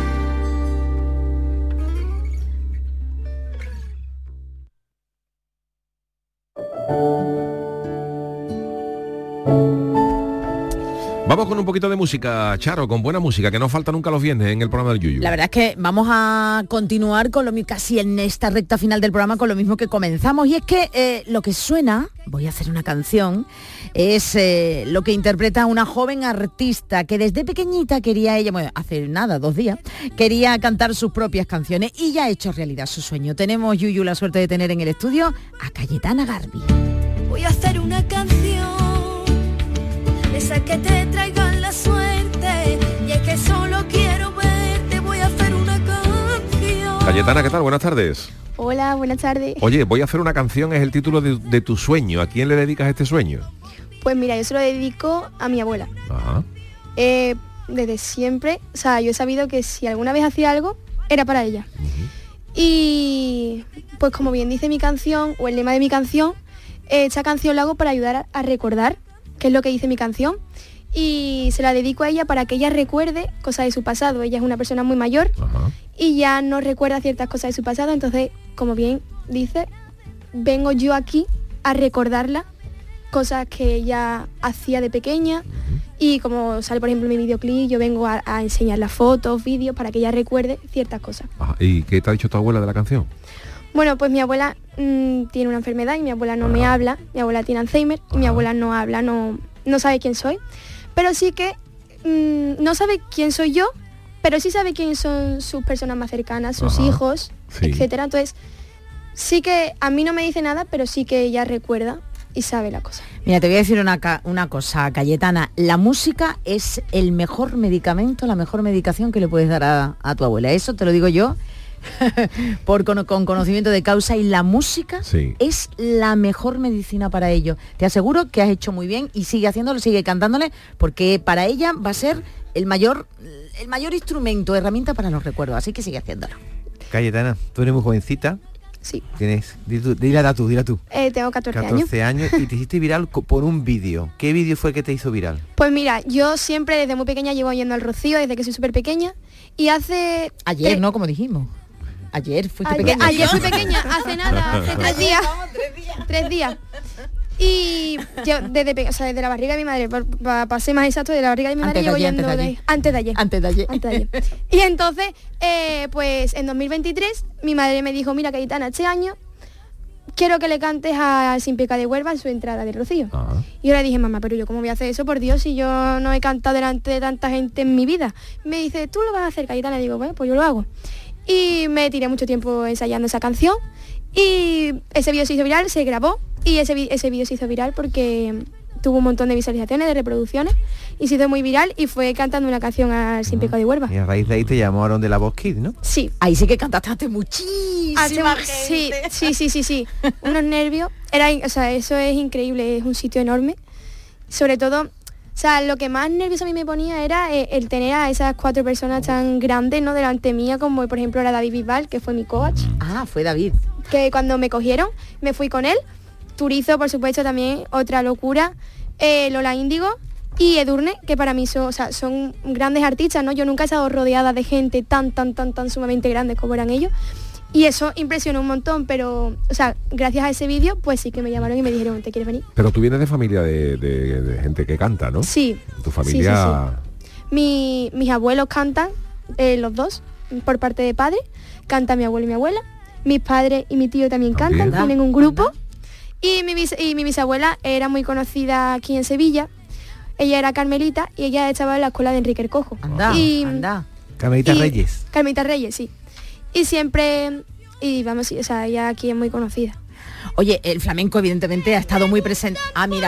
Vamos con un poquito de música, Charo, con buena música, que no falta nunca los viernes en el programa del Yuyu. La verdad es que vamos a continuar con lo mismo, casi en esta recta final del programa, con lo mismo que comenzamos. Y es que eh, lo que suena, voy a hacer una canción, es eh, lo que interpreta una joven artista que desde pequeñita quería ella, bueno, hace nada, dos días, quería cantar sus propias canciones y ya ha hecho realidad su sueño. Tenemos, Yuyu, la suerte de tener en el estudio a Cayetana Garbi. Voy a hacer una canción, esa que te traiga la suerte, y es que solo quiero verte, voy a hacer una canción. Cayetana, ¿qué tal? Buenas tardes. Hola, buenas tardes. Oye, voy a hacer una canción, es el título de, de tu sueño. ¿A quién le dedicas este sueño? Pues mira, yo se lo dedico a mi abuela. Ajá. Eh, desde siempre, o sea, yo he sabido que si alguna vez hacía algo, era para ella. Uh-huh. Y pues como bien dice mi canción, o el lema de mi canción, eh, esta canción la hago para ayudar a, a recordar qué es lo que dice mi canción, y se la dedico a ella para que ella recuerde cosas de su pasado. Ella es una persona muy mayor. Ajá. Y ya no recuerda ciertas cosas de su pasado, entonces, como bien dice, vengo yo aquí a recordarla, cosas que ella hacía de pequeña. Uh-huh. Y como sale, por ejemplo, en mi videoclip, yo vengo a, a enseñarle fotos, vídeos, para que ella recuerde ciertas cosas. Ajá. ¿Y qué te ha dicho tu abuela de la canción? Bueno, pues mi abuela mmm, tiene una enfermedad y mi abuela no Ajá. me habla, mi abuela tiene Alzheimer y Ajá. mi abuela no habla, no, no sabe quién soy, pero sí que mmm, no sabe quién soy yo, pero sí sabe quién son sus personas más cercanas, sus Ajá. hijos, sí. etcétera. Entonces, sí que a mí no me dice nada, pero sí que ella recuerda y sabe la cosa. Mira, te voy a decir una, una cosa, Cayetana, la música es el mejor medicamento, la mejor medicación que le puedes dar a, a tu abuela, eso te lo digo yo, por con, con conocimiento de causa, y la música sí. es la mejor medicina para ello. Te aseguro que has hecho muy bien y sigue haciéndolo, sigue cantándole, porque para ella va a ser el mayor el mayor instrumento, herramienta para los recuerdos, así que sigue haciéndolo. Cayetana, tú eres muy jovencita. Sí. Tienes, dila tú, dila tú. Eh, tengo catorce años. catorce años y te hiciste viral por un vídeo. ¿Qué vídeo fue que te hizo viral? Pues mira, yo siempre desde muy pequeña llevo yendo al Rocío, desde que soy súper pequeña, y hace... Ayer, ¿no? Como dijimos. Ayer fuiste ayer, pequeña. Ayer fui pequeña, hace nada, hace tres días. Vamos, tres días. Tres días. Y yo desde, o sea, desde la barriga de mi madre, para pa, pa ser más exacto, de la barriga de mi madre llevo yendo de, de, antes de ayer. Antes de ayer. Antes de ayer. Y entonces, eh, pues en dos mil veintitrés, mi madre me dijo, mira, Cayetana, este año quiero que le cantes a Sin Peca de Huelva en su entrada del Rocío. Uh-huh. Y yo le dije, mamá, pero yo cómo voy a hacer eso, por Dios, si yo no he cantado delante de tanta gente en mi vida. Me dice, tú lo vas a hacer, Cayetana. Le digo, bueno, pues yo lo hago. Y me tiré mucho tiempo ensayando esa canción y ese vídeo se hizo viral, se grabó y ese, ese vídeo se hizo viral porque tuvo un montón de visualizaciones, de reproducciones, y se hizo muy viral y fue cantando una canción al Sin Pecado de Huelva. Y a raíz de ahí te llamaron de la Voz Kids, ¿no? Sí. Ahí sí que cantaste muchísima gente. Sí, sí, sí, sí, sí. Unos nervios. Era, o sea, eso es increíble, es un sitio enorme. Sobre todo, o sea, lo que más nervioso a mí me ponía era eh, el tener a esas cuatro personas tan grandes, ¿no? Delante mía, como por ejemplo era David Bisbal, que fue mi coach. Ah, fue David. Que cuando me cogieron, me fui con él. Turizo, por supuesto, también, otra locura. Eh, Lola Índigo y Edurne, que para mí son, o sea, son grandes artistas, ¿no? Yo nunca he estado rodeada de gente tan, tan, tan, tan sumamente grande como eran ellos. Y eso impresionó un montón, pero, o sea, gracias a ese vídeo, pues sí que me llamaron y me dijeron, ¿te quieres venir? Pero tú vienes de familia de, de- de gente que canta, ¿no? Sí. Tu familia... Sí, sí, sí. Mi- mis abuelos cantan, eh, los dos, por parte de padre. Canta mi abuelo y mi abuela. Mis padres y mi tío también cantan, También. tienen un grupo. Y mi, bis- y mi bisabuela era muy conocida aquí en Sevilla. Ella era Carmelita y ella estaba en la escuela de Enrique el Cojo. Anda, y, anda. Carmelita y- Reyes. Carmelita Reyes, sí. Y siempre, y vamos, o sea, ella aquí es muy conocida. Oye, el flamenco evidentemente ha estado muy presente. Ah, mira.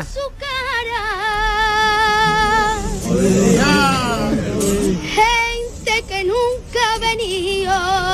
Gente que nunca ha venido.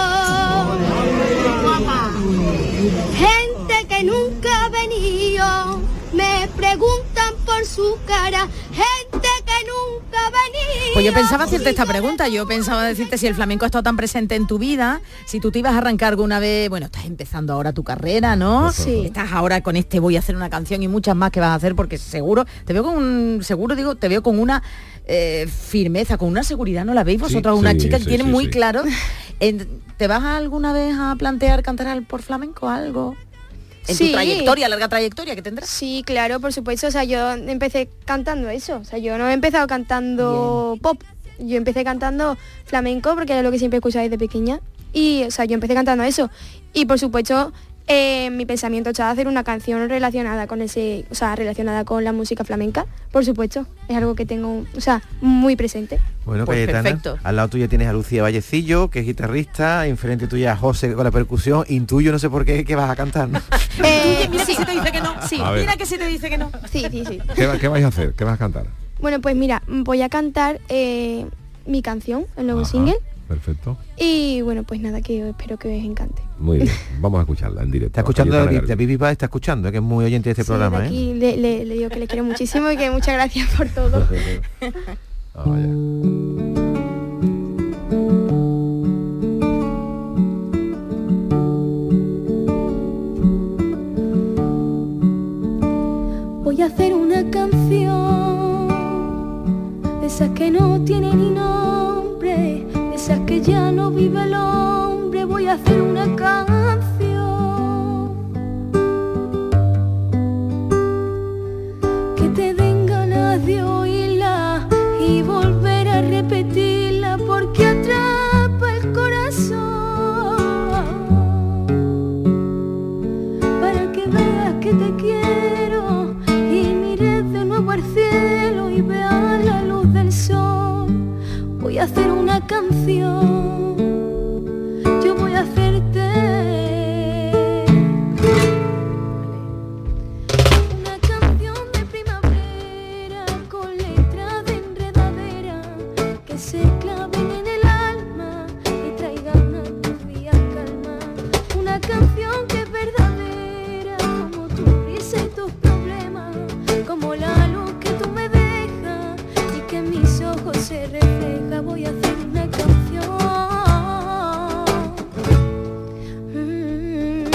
Gente que nunca ha venido. Me preguntan por su cara. Gente que nunca ha venido. Pues yo pensaba hacerte esta pregunta, yo pensaba decirte si el flamenco ha estado tan presente en tu vida, si tú te ibas a arrancar alguna vez, bueno, estás empezando ahora tu carrera, ¿no? Sí. Estás ahora con este voy a hacer una canción y muchas más que vas a hacer, porque seguro, te veo con un, seguro digo, te veo con una eh, firmeza, con una seguridad, ¿no la veis vosotros? Sí, una sí, chica que sí, tiene sí, muy sí. claro. En- ¿Te vas alguna vez a plantear cantar al- por flamenco algo? En Sí. tu trayectoria, larga trayectoria que tendrás. Sí, claro, por supuesto. O sea, yo empecé cantando eso. O sea, yo no he empezado cantando pop. Yo empecé cantando flamenco porque era lo que siempre escuchaba desde pequeña. Y, o sea, yo empecé cantando eso. Y, por supuesto, eh, mi pensamiento estaba hacer una canción relacionada con ese, o sea, relacionada con la música flamenca. Por supuesto, es algo que tengo, o sea, muy presente. Bueno, Pues Cayetana, perfecto. al lado tuyo tienes a Lucía Vallecillo, que es guitarrista, enfrente tuya a José con la percusión, intuyo, no sé por qué, que vas a cantar, ¿no? Eh, mira sí. que si te dice que no. Sí. A ver. Mira que si te dice que no. Sí, sí, sí. ¿Qué, va- qué vais a hacer? ¿Qué vas a cantar? Bueno, pues mira, voy a cantar eh, mi canción, el nuevo Ajá, single. Perfecto. Y bueno, pues nada, que espero que os encante. Muy bien. Vamos a escucharla en directo. Está escuchando, Cayetana David, Garbí. David Bisbal está escuchando, eh, que es muy oyente de este Sí, programa, de ¿eh? aquí le, le- le digo que le quiero muchísimo y que muchas gracias por todo. Ah, vaya. Voy a hacer una canción de esas que no tiene ni nombre, de esas que ya no vive el hombre. Voy a hacer una canción que te den ganas de oírla y volver a repetirla, porque atrapa el corazón, para que veas que te quiero y mires de nuevo al cielo y veas la luz del sol. Voy a hacer una canción, yo voy a hacerte una canción de primavera con letras de enredadera que se claven en el alma y traigan a tus días calma. Una canción que es verdadera como tu risa y tus problemas, como la luz que tú me dejas y que en mis ojos se refleja. Voy a hacer una canción. Mm.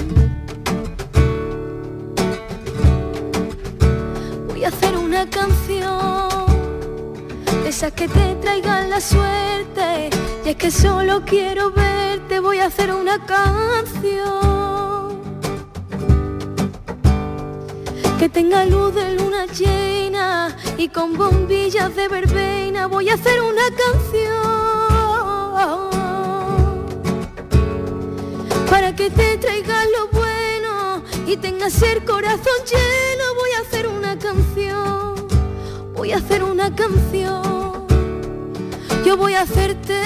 Voy a hacer una canción de esas que te traigan la suerte, y es que solo quiero verte. Voy a hacer una canción que tenga luz de luna llena y con bombillas de verbena. Voy a hacer una canción para que te traiga lo bueno y tengas el corazón lleno. Voy a hacer una canción, voy a hacer una canción, yo voy a hacerte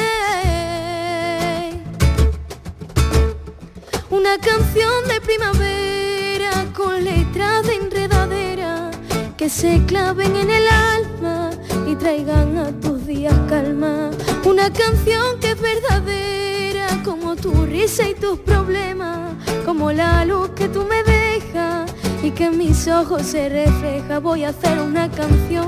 una canción de primavera con letras de enredadera que se claven en el alma y traigan a tus días calma. Una canción que es verdadera como tu risa y tus problemas, como la luz que tú me dejas y que en mis ojos se refleja. Voy a hacer una canción.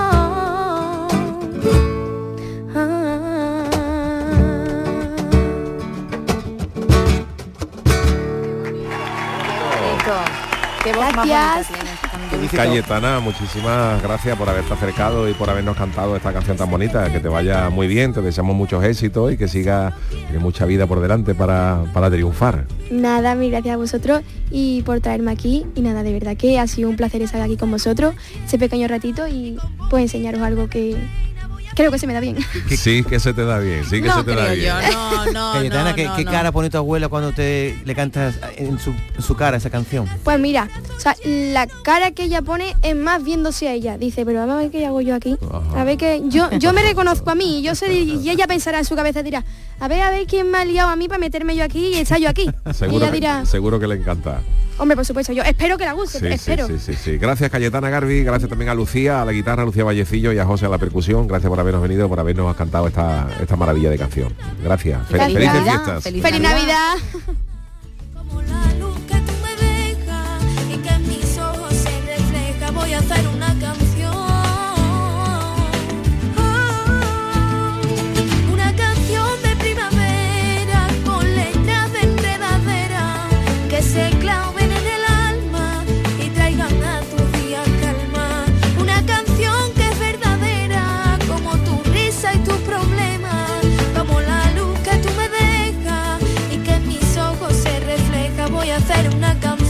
Qué voz más bonita tienes. Cayetana, muchísimas gracias por haberte acercado y por habernos cantado esta canción tan bonita. Que te vaya muy bien, te deseamos muchos éxitos y que siga tienes mucha vida por delante para, para triunfar. Nada, mil gracias a vosotros y por traerme aquí. Y nada, de verdad que ha sido un placer estar aquí con vosotros ese pequeño ratito y pues enseñaros algo que creo que se me da bien. Sí, que se te da bien, sí que no se te da bien. Yo, no, no, Cayetana, no, ¿qué, no, qué no. cara pone tu abuela cuando te le cantas en su, en su cara esa canción? Pues mira, o sea, la cara que ella pone es más viéndose a ella. Dice, pero vamos a ver qué hago yo aquí. Ajá. A ver que yo yo me reconozco a mí y yo sé y ella pensará en su cabeza, dirá, a ver, a ver quién me ha liado a mí para meterme yo aquí y estar yo aquí. Y Seguro, ella dirá, que, seguro que le encanta. hombre, por supuesto, yo espero que la guste, Sí, sí, espero. sí, sí, sí. Gracias Cayetana Garbi, gracias también a Lucía, a la guitarra, Lucía Vallecillo y a José a la percusión. Gracias por habernos venido, por habernos cantado esta, esta maravilla de canción. Gracias. Fel- Feliz felices Navidad. fiestas. Feliz, Feliz Navidad. Y que en mis ojos se refleja. Voy a hacer una canción. Oh, una canción de primavera con letras de enredadera que se claven en el alma y traigan a tus días calma. Una canción que es verdadera como tu risa y tus problemas, como la luz que tú me dejas y que en mis ojos se refleja. Voy a hacer una canción.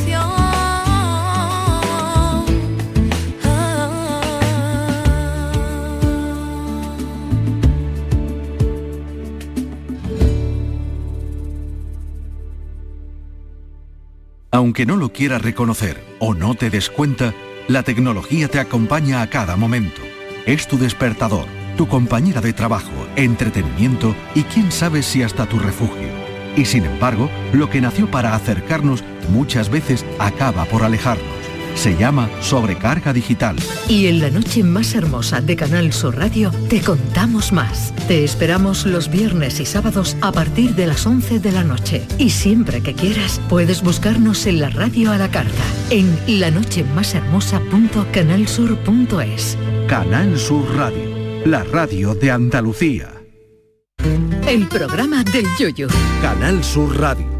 Aunque no lo quieras reconocer o no te des cuenta, la tecnología te acompaña a cada momento. Es tu despertador, tu compañera de trabajo, entretenimiento y quién sabe si hasta tu refugio. Y sin embargo, lo que nació para acercarnos muchas veces acaba por alejarnos. Se llama sobrecarga digital. Y en la noche más hermosa de Canal Sur Radio te contamos más. Te esperamos los viernes y sábados a partir de las once de la noche. Y siempre que quieras puedes buscarnos en la radio a la carta, en lanochemashermosa punto canal sur punto es. Canal Sur Radio, la radio de Andalucía. El programa del Yoyo. Canal Sur Radio.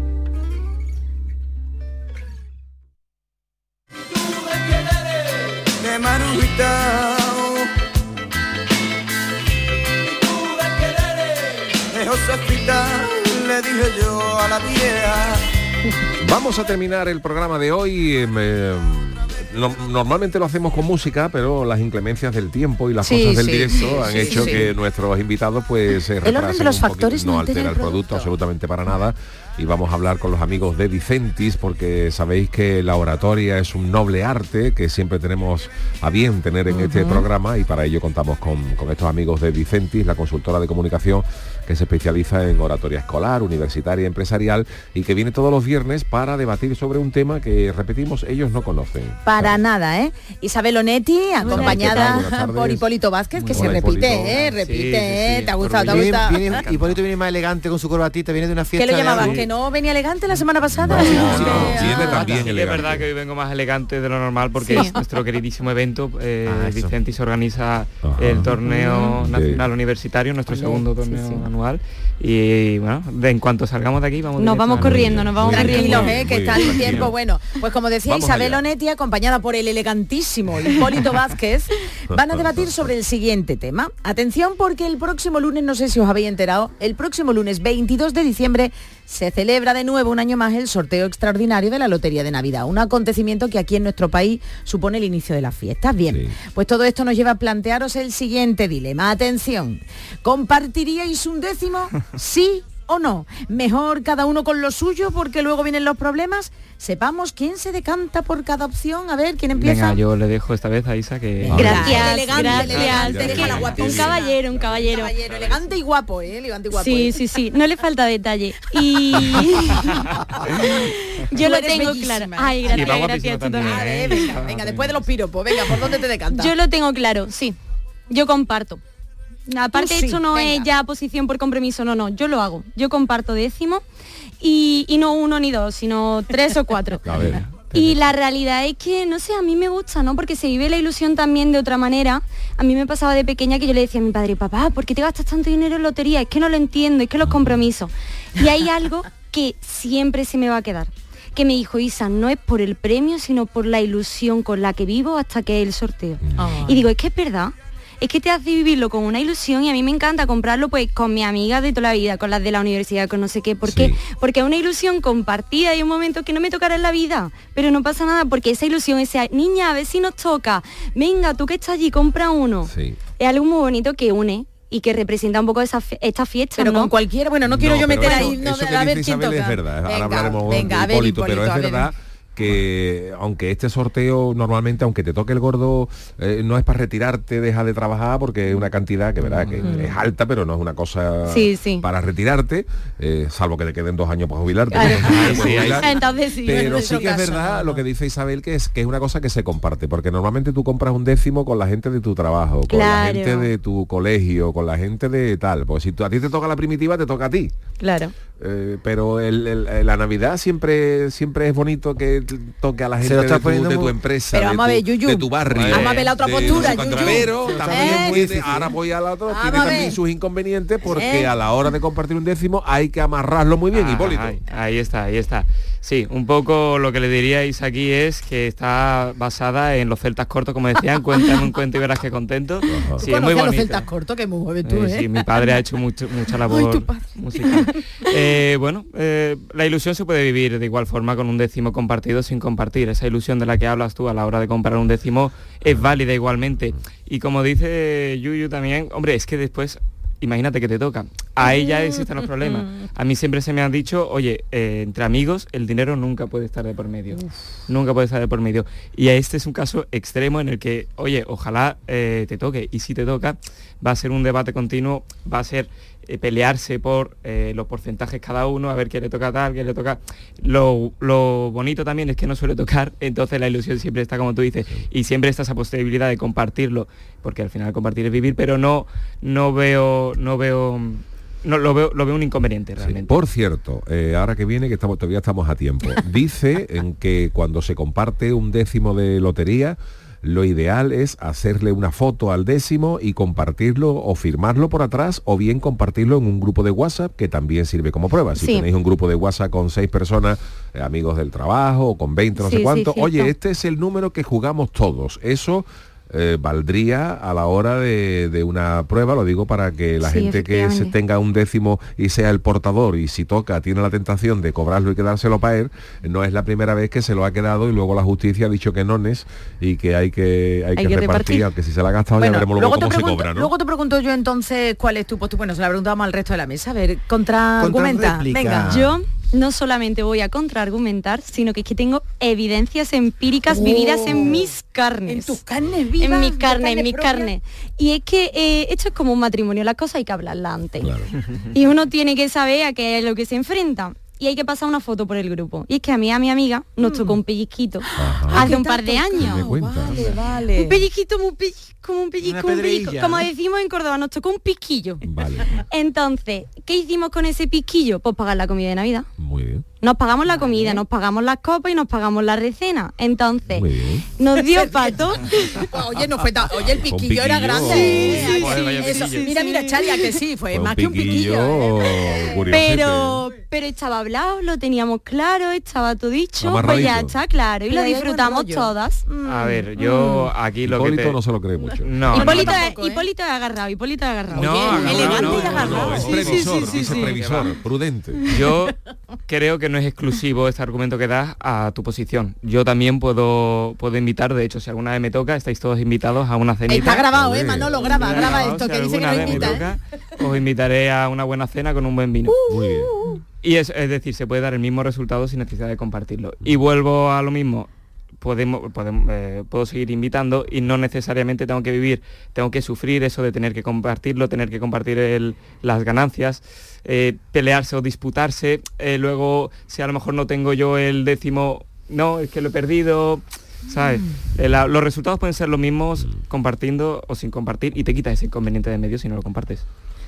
de Marujita. De Josefita le dije yo a la vieja. Vamos a terminar el programa de hoy. eh, eh, no- normalmente lo hacemos con música, pero las inclemencias del tiempo y las Sí, cosas del sí, directo han sí, hecho sí. que nuestros invitados pues se El orden de retrasen los un poquito. factores no no altera altera el el producto absolutamente para nada. Y vamos a hablar con los amigos de Vicentis, porque sabéis que la oratoria es un noble arte que siempre tenemos a bien tener en este programa, y para ello contamos con, con estos amigos de Vicentis, la consultora de comunicación que se especializa en oratoria escolar, universitaria, empresarial, y que viene todos los viernes para debatir sobre un tema que, repetimos, ellos no conocen. Para nada, ¿eh? Isabel Onetti, acompañada Buenas tardes. por Hipólito Vázquez, que Hola, se repite, Hipólito. ¿eh? Repite, ¿eh? ¿Te ha gustado? ¿Te ha Viene, gustado? viene, Hipólito viene más elegante con su corbatita, viene de una fiesta. ¿Qué lo de llamabas? algo. ¿Que no venía elegante la semana pasada? No, Sí, no, sí. viene también Sí, es elegante. verdad que hoy vengo más elegante de lo normal porque Sí. es nuestro queridísimo evento. eh, Ah, eso. Vicentis organiza Ajá. el torneo Mm. nacional Sí. universitario, nuestro Sí, segundo sí, torneo sí. anual. Y bueno, de, en cuanto salgamos de aquí vamos Nos directo vamos a- corriendo, nos vamos Muy bien, Tranquilos, muy eh, bien, que muy está bien, el tranquilo. tiempo bueno. Pues como decía Vamos Isabel allá. Onetti, acompañada por el elegantísimo Hipólito Vázquez, van a debatir sobre el siguiente tema. Atención, porque el próximo lunes, no sé si os habéis enterado, el próximo lunes veintidós de diciembre se celebra de nuevo un año más el sorteo extraordinario de la Lotería de Navidad, un acontecimiento que aquí en nuestro país supone el inicio de las fiestas. Bien, Sí. pues todo esto nos lleva a plantearos el siguiente dilema. Atención, ¿compartiríais un décimo? ¿Sí o no? Mejor cada uno con lo suyo porque luego vienen los problemas. Sepamos quién se decanta por cada opción. A ver, ¿quién empieza? Venga, yo le dejo esta vez a Isa que... Gracias, elegante, gracias. elegante, Es que déjala guapísima. un caballero, un caballero. Un caballero, elegante y guapo, ¿eh? Elegante y guapo. Sí, ¿eh? sí, sí, no le falta detalle. Y yo Tú lo eres tengo bellísima, claro. ¿eh? Ay, Y gracias, va gracias, guapísima tú también, también. Eh, venga, venga, después de los piropos, venga, ¿por dónde te decantas? Yo lo tengo claro, sí. Yo comparto. Aparte, sí, esto no venga. es ya posición por compromiso, no, no, yo lo hago. Yo comparto décimo y, y no uno ni dos, sino tres o cuatro. A ver. Y la realidad es que, no sé, a mí me gusta, ¿no? Porque se vive la ilusión también de otra manera. A mí me pasaba de pequeña que yo le decía a mi padre, papá, ¿por qué te gastas tanto dinero en lotería? Es que no lo entiendo, es que los compromisos. Y hay algo que siempre se me va a quedar. Que me dijo, Isa, no es por el premio, sino por la ilusión con la que vivo hasta que es el sorteo. Oh. Y digo, es que es verdad. Es que te hace vivirlo con una ilusión y a mí me encanta comprarlo pues con mis amigas de toda la vida, con las de la universidad, con no sé qué. ¿Por qué? Sí. Porque es una ilusión compartida y un momento que no me tocará en la vida, pero no pasa nada porque esa ilusión, esa niña, a ver si nos toca, venga, tú que estás allí, compra uno. Sí. Es algo muy bonito que une y que representa un poco esa fe- esta fiesta, Pero ¿no? con cualquiera, bueno, no quiero No, yo pero meter eso- ahí, no, eso que a ver dice quién Isabel toca. es verdad. Ahora Venga, hablaremos venga, a de ver, Hipólito, pero Hipólito, es a ver. verdad que aunque este sorteo normalmente, aunque te toque el gordo, eh, no es para retirarte, deja de trabajar porque es una cantidad que verdad que es alta, pero no es una cosa Sí, sí. para retirarte, eh, salvo que te queden dos años para jubilarte. Claro. que no te puedes Sí, ahí jubilar. Entonces sí. Pero en sí nuestro que es caso, verdad no, lo no. que dice Isabel, que es que es una cosa que se comparte, porque normalmente tú compras un décimo con la gente de tu trabajo, con la Claro. gente de tu colegio, con la gente de tal. Pues si tú, a ti te toca la primitiva, te toca a ti. Claro. Eh, pero el- el- la Navidad siempre siempre es bonito que t- toque a la Se gente lo de está tu, poniendo de tu muy- empresa, Pero de, vamos a tu, ver, Yuyu. de tu barrio. Vamos a ver la otra de postura, no sé cuánto. Yuyu. Pero ¿Eh? también Sí, tiene- sí, sí. ahora voy a la otra, Vamos tiene a también ver. sus inconvenientes porque ¿Eh? a la hora de compartir un décimo hay que amarrarlo muy bien, Ah, Hipólito. ahí, ahí está, ahí está. Sí, un poco lo que le diría a Isa aquí es que está basada en los celtas cortos, como decían, cuéntame un cuento y verás que contento. Sí, es muy Conoces a los bonita. celtas cortos que muy joven tú, Eh, ¿eh? sí, mi padre ha hecho mucho, mucha labor tu padre. musical. Eh, bueno, eh, la ilusión se puede vivir de igual forma con un décimo compartido sin compartir. Esa ilusión de la que hablas tú a la hora de comprar un décimo es válida igualmente. Y como dice Yuyu también, hombre, es que después... Imagínate que te toca. Ahí ya existen los problemas. A mí siempre se me ha dicho, oye, eh, entre amigos el dinero nunca puede estar de por medio. Nunca puede estar de por medio. Y este es un caso extremo en el que, oye, ojalá eh, te toque. Y si te toca, va a ser un debate continuo, va a ser eh, pelearse por eh, los porcentajes cada uno, a ver qué le toca tal, qué le toca. Lo, lo bonito también es que no suele tocar, entonces la ilusión siempre está como tú dices, y siempre está esa posibilidad de compartirlo, porque al final compartir es vivir, pero no, no veo, no veo, no lo veo, lo veo un inconveniente realmente. Por cierto, eh, ahora que viene, que estamos, todavía estamos a tiempo, dice en que cuando se comparte un décimo de lotería, lo ideal es hacerle una foto al décimo y compartirlo o firmarlo por atrás o bien compartirlo en un grupo de WhatsApp que también sirve como prueba. Si Sí. tenéis un grupo de WhatsApp con seis personas, eh, amigos del trabajo o con veinte, no Sí, sé sí, cuánto, cierto. oye, este es el número que jugamos todos. Eso eh, valdría a la hora de, de una prueba, lo digo para que la Sí, gente que se efectivamente. tenga un décimo y sea el portador y si toca tiene la tentación de cobrarlo y quedárselo para él, no es la primera vez que se lo ha quedado y luego la justicia ha dicho que no es y que hay que hay, Hay que, que repartir, repartir. aunque si se la ha gastado Bueno, ya veremos luego luego, te cómo se pregunto, cobra, ¿no? luego te pregunto yo entonces cuál es tu postura. Bueno, se la preguntamos al resto de la mesa. A ver, contra argumenta. Contrarréplica. Venga. Yo no solamente voy a contraargumentar, sino que es que tengo evidencias empíricas Oh. vividas en mis carnes. En tus carnes vivas. En mis tus carnes, en mis propias. carnes. Y es que eh, esto es como un matrimonio, las cosas hay que hablarlas antes. Claro. Y uno tiene que saber a qué es lo que se enfrenta. Y hay que pasar una foto por el grupo. Y es que a mí, a mi amiga, nos tocó un pellizquito hace un par de años. Me cuentas. Vale, vale. Un pellizquito, muy pellizco, como un pellizco, Una un pellizco. pedreilla, Como ¿no? decimos en Córdoba, nos tocó un piquillo. Vale, Entonces, ¿qué hicimos con ese piquillo? Pues pagar la comida de Navidad. muy bien. Nos pagamos la comida, nos pagamos las copas y nos pagamos la recena. Entonces, Muy bien. nos dio pato. Oye, no fue tan- Oye, el Fue un piquillo era piquillo. grande. Sí, sí, Eso, sí, vaya eso. piquillo. Mira, mira, Chalia, que sí, fue, Fue más un que un piquillo. piquillo ¿eh? curiosete. Pero, pero estaba hablado, lo teníamos claro, estaba todo dicho, pues Amarradito. ya está claro y Pero lo hay buen disfrutamos rollo. todas. A ver, yo aquí lo que Hipólito te... no se lo cree mucho. No, no, Hipólito, no. es, Hipólito es agarrado, Hipólito es agarrado. No, agarrado, elegante no, y agarrado. No, es Sí, previsor, sí, sí, dice sí. previsor, prudente. Yo creo que no es exclusivo este argumento que das a tu posición. Yo también puedo, puedo invitar, de hecho, si alguna vez me toca, estáis todos invitados a una cenita. Está grabado, Oye. eh, Manolo, graba, Está graba grabado, esto, si que dice que alguna no vez me invita, ¿eh? toca, os invitaré a una buena cena con un buen vino. Muy bien. Y es, es decir, se puede dar el mismo resultado sin necesidad de compartirlo. Y vuelvo a lo mismo. Podemos, podemos eh, puedo seguir invitando y no necesariamente tengo que vivir, tengo que sufrir eso de tener que compartirlo, tener que compartir el- las ganancias, eh, pelearse o disputarse, eh, luego si a lo mejor no tengo yo el décimo, no, es que lo he perdido, ¿sabes? Eh, la- los resultados pueden ser los mismos compartiendo o sin compartir y te quita ese inconveniente de medio si no lo compartes.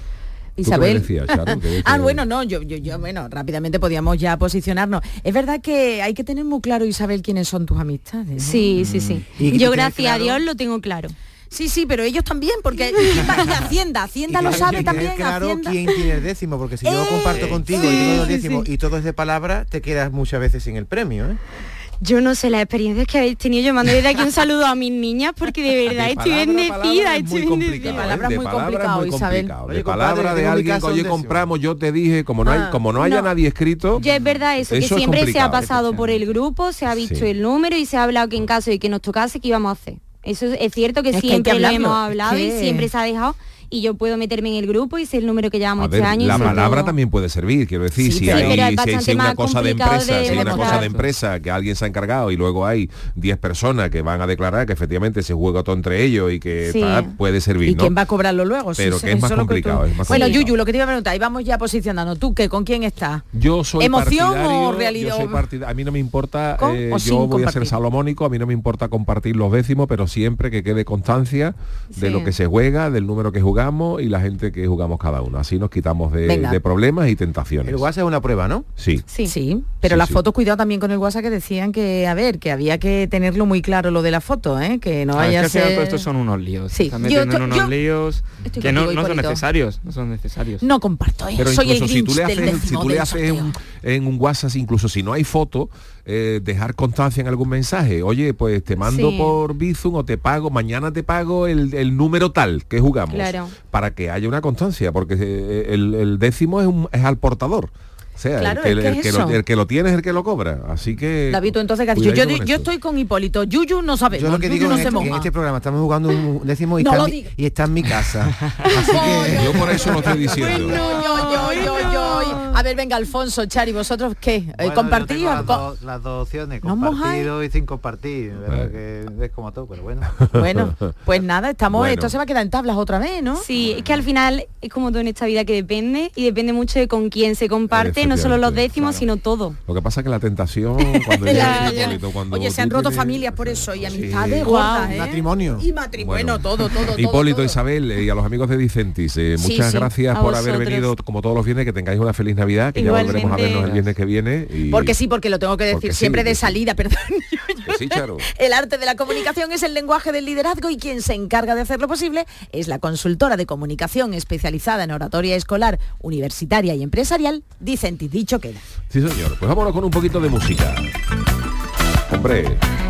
Isabel. ¿Tú qué me decías, Charo? Que- Ah, que- bueno, no, yo, yo, yo, bueno, rápidamente podíamos ya posicionarnos. Es verdad que hay que tener muy claro, Isabel, quiénes son tus amistades, ¿no? Sí, sí, sí. Y que Yo tú tienes gracias a claro- Dios lo tengo claro. Sí, sí, pero ellos también, porque y, y Hacienda, Hacienda lo sabe también, claro Hacienda. quién tiene el décimo, porque si yo Eh, comparto contigo sí, y tengo el sí, décimo sí. y todo es de palabra, te quedas muchas veces sin el premio, ¿eh? Yo no sé las experiencias que habéis tenido. Yo mando desde aquí un saludo a mis niñas porque de verdad De estoy palabra a bendecida, palabra es estoy muy bendecida. complicado, ¿eh? Palabras De muy palabra es complicado, muy Isabel. complicado. Oye, De compadre, palabra de tengo mi alguien que caso un oye décimo. compramos, yo te dije, como no hay, Ah, como no haya no. nadie escrito, Ya es verdad eso, Eso que es siempre se ha complicado. pasado por el grupo, se ha visto Sí. el número y se ha hablado que en caso de que nos tocase, ¿qué íbamos a hacer? Eso es, es cierto que Es que hay que siempre lo hablarlo, hemos es hablado que- y siempre se ha dejado y yo puedo meterme en el grupo y sé el número que llevamos a este ver, año. y la sé palabra todo. también puede servir, quiero decir, Sí, si pero- hay, pero es si hay- si bastante hay una más cosa de complicado empresa, de si hay una cosa demostrar. de empresa que alguien se ha encargado y luego hay diez personas que van a declarar que efectivamente se juega todo entre ellos y que Sí. tal, puede servir, ¿Y ¿no? quién va a cobrarlo luego? Pero Sí, que es eso más lo que tú- complicado, es más Bueno, complicado. Yuyu, lo que te iba a preguntar, y vamos ya posicionando. ¿Tú qué? ¿Con quién estás? Yo soy ¿Emoción partidario, o realidad? yo soy partida- a mí no me importa, ¿Con eh, o yo sin voy a compartir? ser salomónico, a mí no me importa compartir los décimos, pero siempre que quede constancia de Sí. lo que se juega, del número que jugamos y la gente que jugamos cada uno. Así nos quitamos de, Venga. de problemas y tentaciones. El WhatsApp es una prueba, ¿no? Sí. Sí. Sí, pero Sí, las sí. fotos, cuidado también con el WhatsApp, que decían que, a ver, que había que tenerlo muy claro lo de la foto, ¿eh? Que no Ah, es que vaya a al final ser... todo esto son unos líos. Sí, Se están yo metiendo en to- unos yo líos estoy que no, contigo, no son Hipólito. necesarios. No son necesarios. No comparto, ¿eh? Pero Soy el incluso si tú Grinch le del haces, si décimo tú le del haces sorteo. un- en un WhatsApp, incluso si no hay foto, eh, dejar constancia en algún mensaje. Oye, pues te mando Sí. por Bizum o te pago, mañana te pago el, el número tal que jugamos. Claro. Para que haya una constancia, porque eh, el, el décimo es, un- es al portador. O sea, Claro, el, que, es que el es que lo, eso. el que lo tiene es el que lo cobra. Así que... David, tú entonces, ¿qué has dicho? Yo, cuidadito con yo eso. estoy con Hipólito. Yuyu no sabemos. Yo lo que Yuyu digo no es se que en moja. este programa estamos jugando un décimo y, No está, lo en mi, digas. y está en mi casa. Así que Yo por eso lo estoy diciendo. Yo, yo, yo, yo. A ver, venga, Alfonso, Chari, ¿vosotros qué? Eh, Bueno, ¿Compartís? yo tengo las, Co- dos, las dos opciones, ¿No compartido y sin compartir. ¿Verdad? Que es como todo, pero bueno. Bueno, pues nada, estamos, Bueno. esto se va a quedar en tablas otra vez, ¿no? Sí, es que al final es como todo en esta vida que depende y depende mucho de con quién se comparte, no solo los Efectivamente, décimos, claro. sino todo. Lo que pasa es que la tentación cuando La- llega ese ya- Hipólito, cuando Oye, se han tú roto tienes- familias por eso y amistades Guau. gordas, ¿eh? matrimonio. Y matrimonio, Bueno. todo, todo, todo. Hipólito, todo. Isabel eh, y a los amigos de Dicentis, eh, Sí, muchas sí, gracias a por haber vosotros. venido como todos los viernes, que tengáis una feliz Navidad, que ya volveremos a Igualmente. vernos el viernes que viene. Y... Porque sí, porque lo tengo que decir Porque sí, siempre de que sí. salida, perdón. Que sí, Charo. El arte de la comunicación es el lenguaje del liderazgo y quien se encarga de hacerlo posible es la consultora de comunicación especializada en oratoria escolar, universitaria y empresarial, Dicentis. Dicho queda. Sí, señor. Pues vámonos con un poquito de música. Hombre,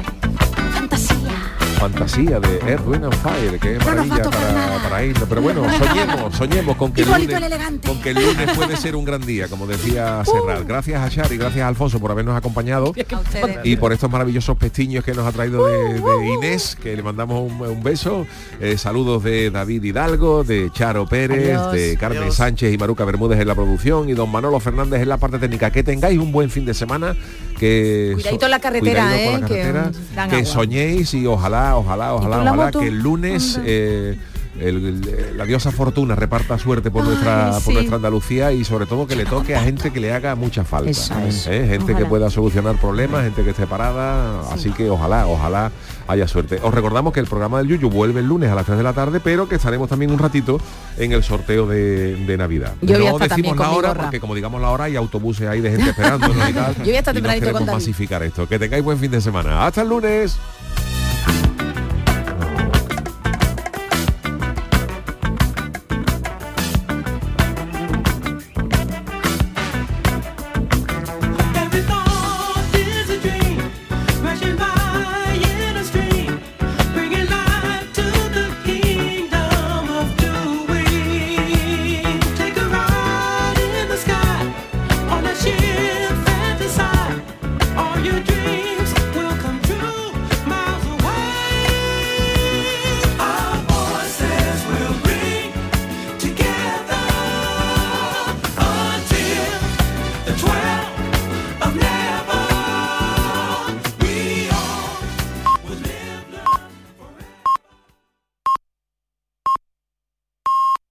fantasía de Earth, Wind and Fire, que es No nos va a maravilla tocar para, nada. para irnos. Pero bueno, soñemos, soñemos con que, el Hipólito lunes, el elegante. con que el lunes puede ser un gran día, como decía Serrat. Gracias a Char y gracias a Alfonso por habernos acompañado. A ustedes. Y por estos maravillosos pestiños que nos ha traído de, de Inés, que le mandamos un, un beso. Eh, saludos de David Hidalgo, de Charo Pérez, Adiós. de Carmen Adiós. Sánchez y Maruca Bermúdez en la producción y don Manolo Fernández en la parte técnica. Que tengáis un buen fin de semana. Que Cuidadito en la carretera, cuidadito con la eh, que, carretera, mm, dan que agua. soñéis y ojalá, ojalá, ojalá, con la ojalá moto? que el lunes Anda. eh, el- el- la diosa Fortuna reparta suerte por Ay, nuestra por sí. nuestra Andalucía y sobre todo que le toque a gente que le haga mucha falta. Eso es. ¿eh? Gente Ojalá. que pueda solucionar problemas, gente que esté parada, así que ojalá, ojalá haya suerte. Os recordamos que el programa del Yuyu vuelve el lunes a las tres de la tarde, pero que estaremos también un ratito en el sorteo de, de Navidad. Yo voy a no estar también decimos la con mi hora, gorra. porque como digamos la hora hay autobuses ahí de gente esperándonos y tal. Yo voy a estar y no tempranito con queremos David. masificar esto. Que tengáis buen fin de semana. Hasta el lunes.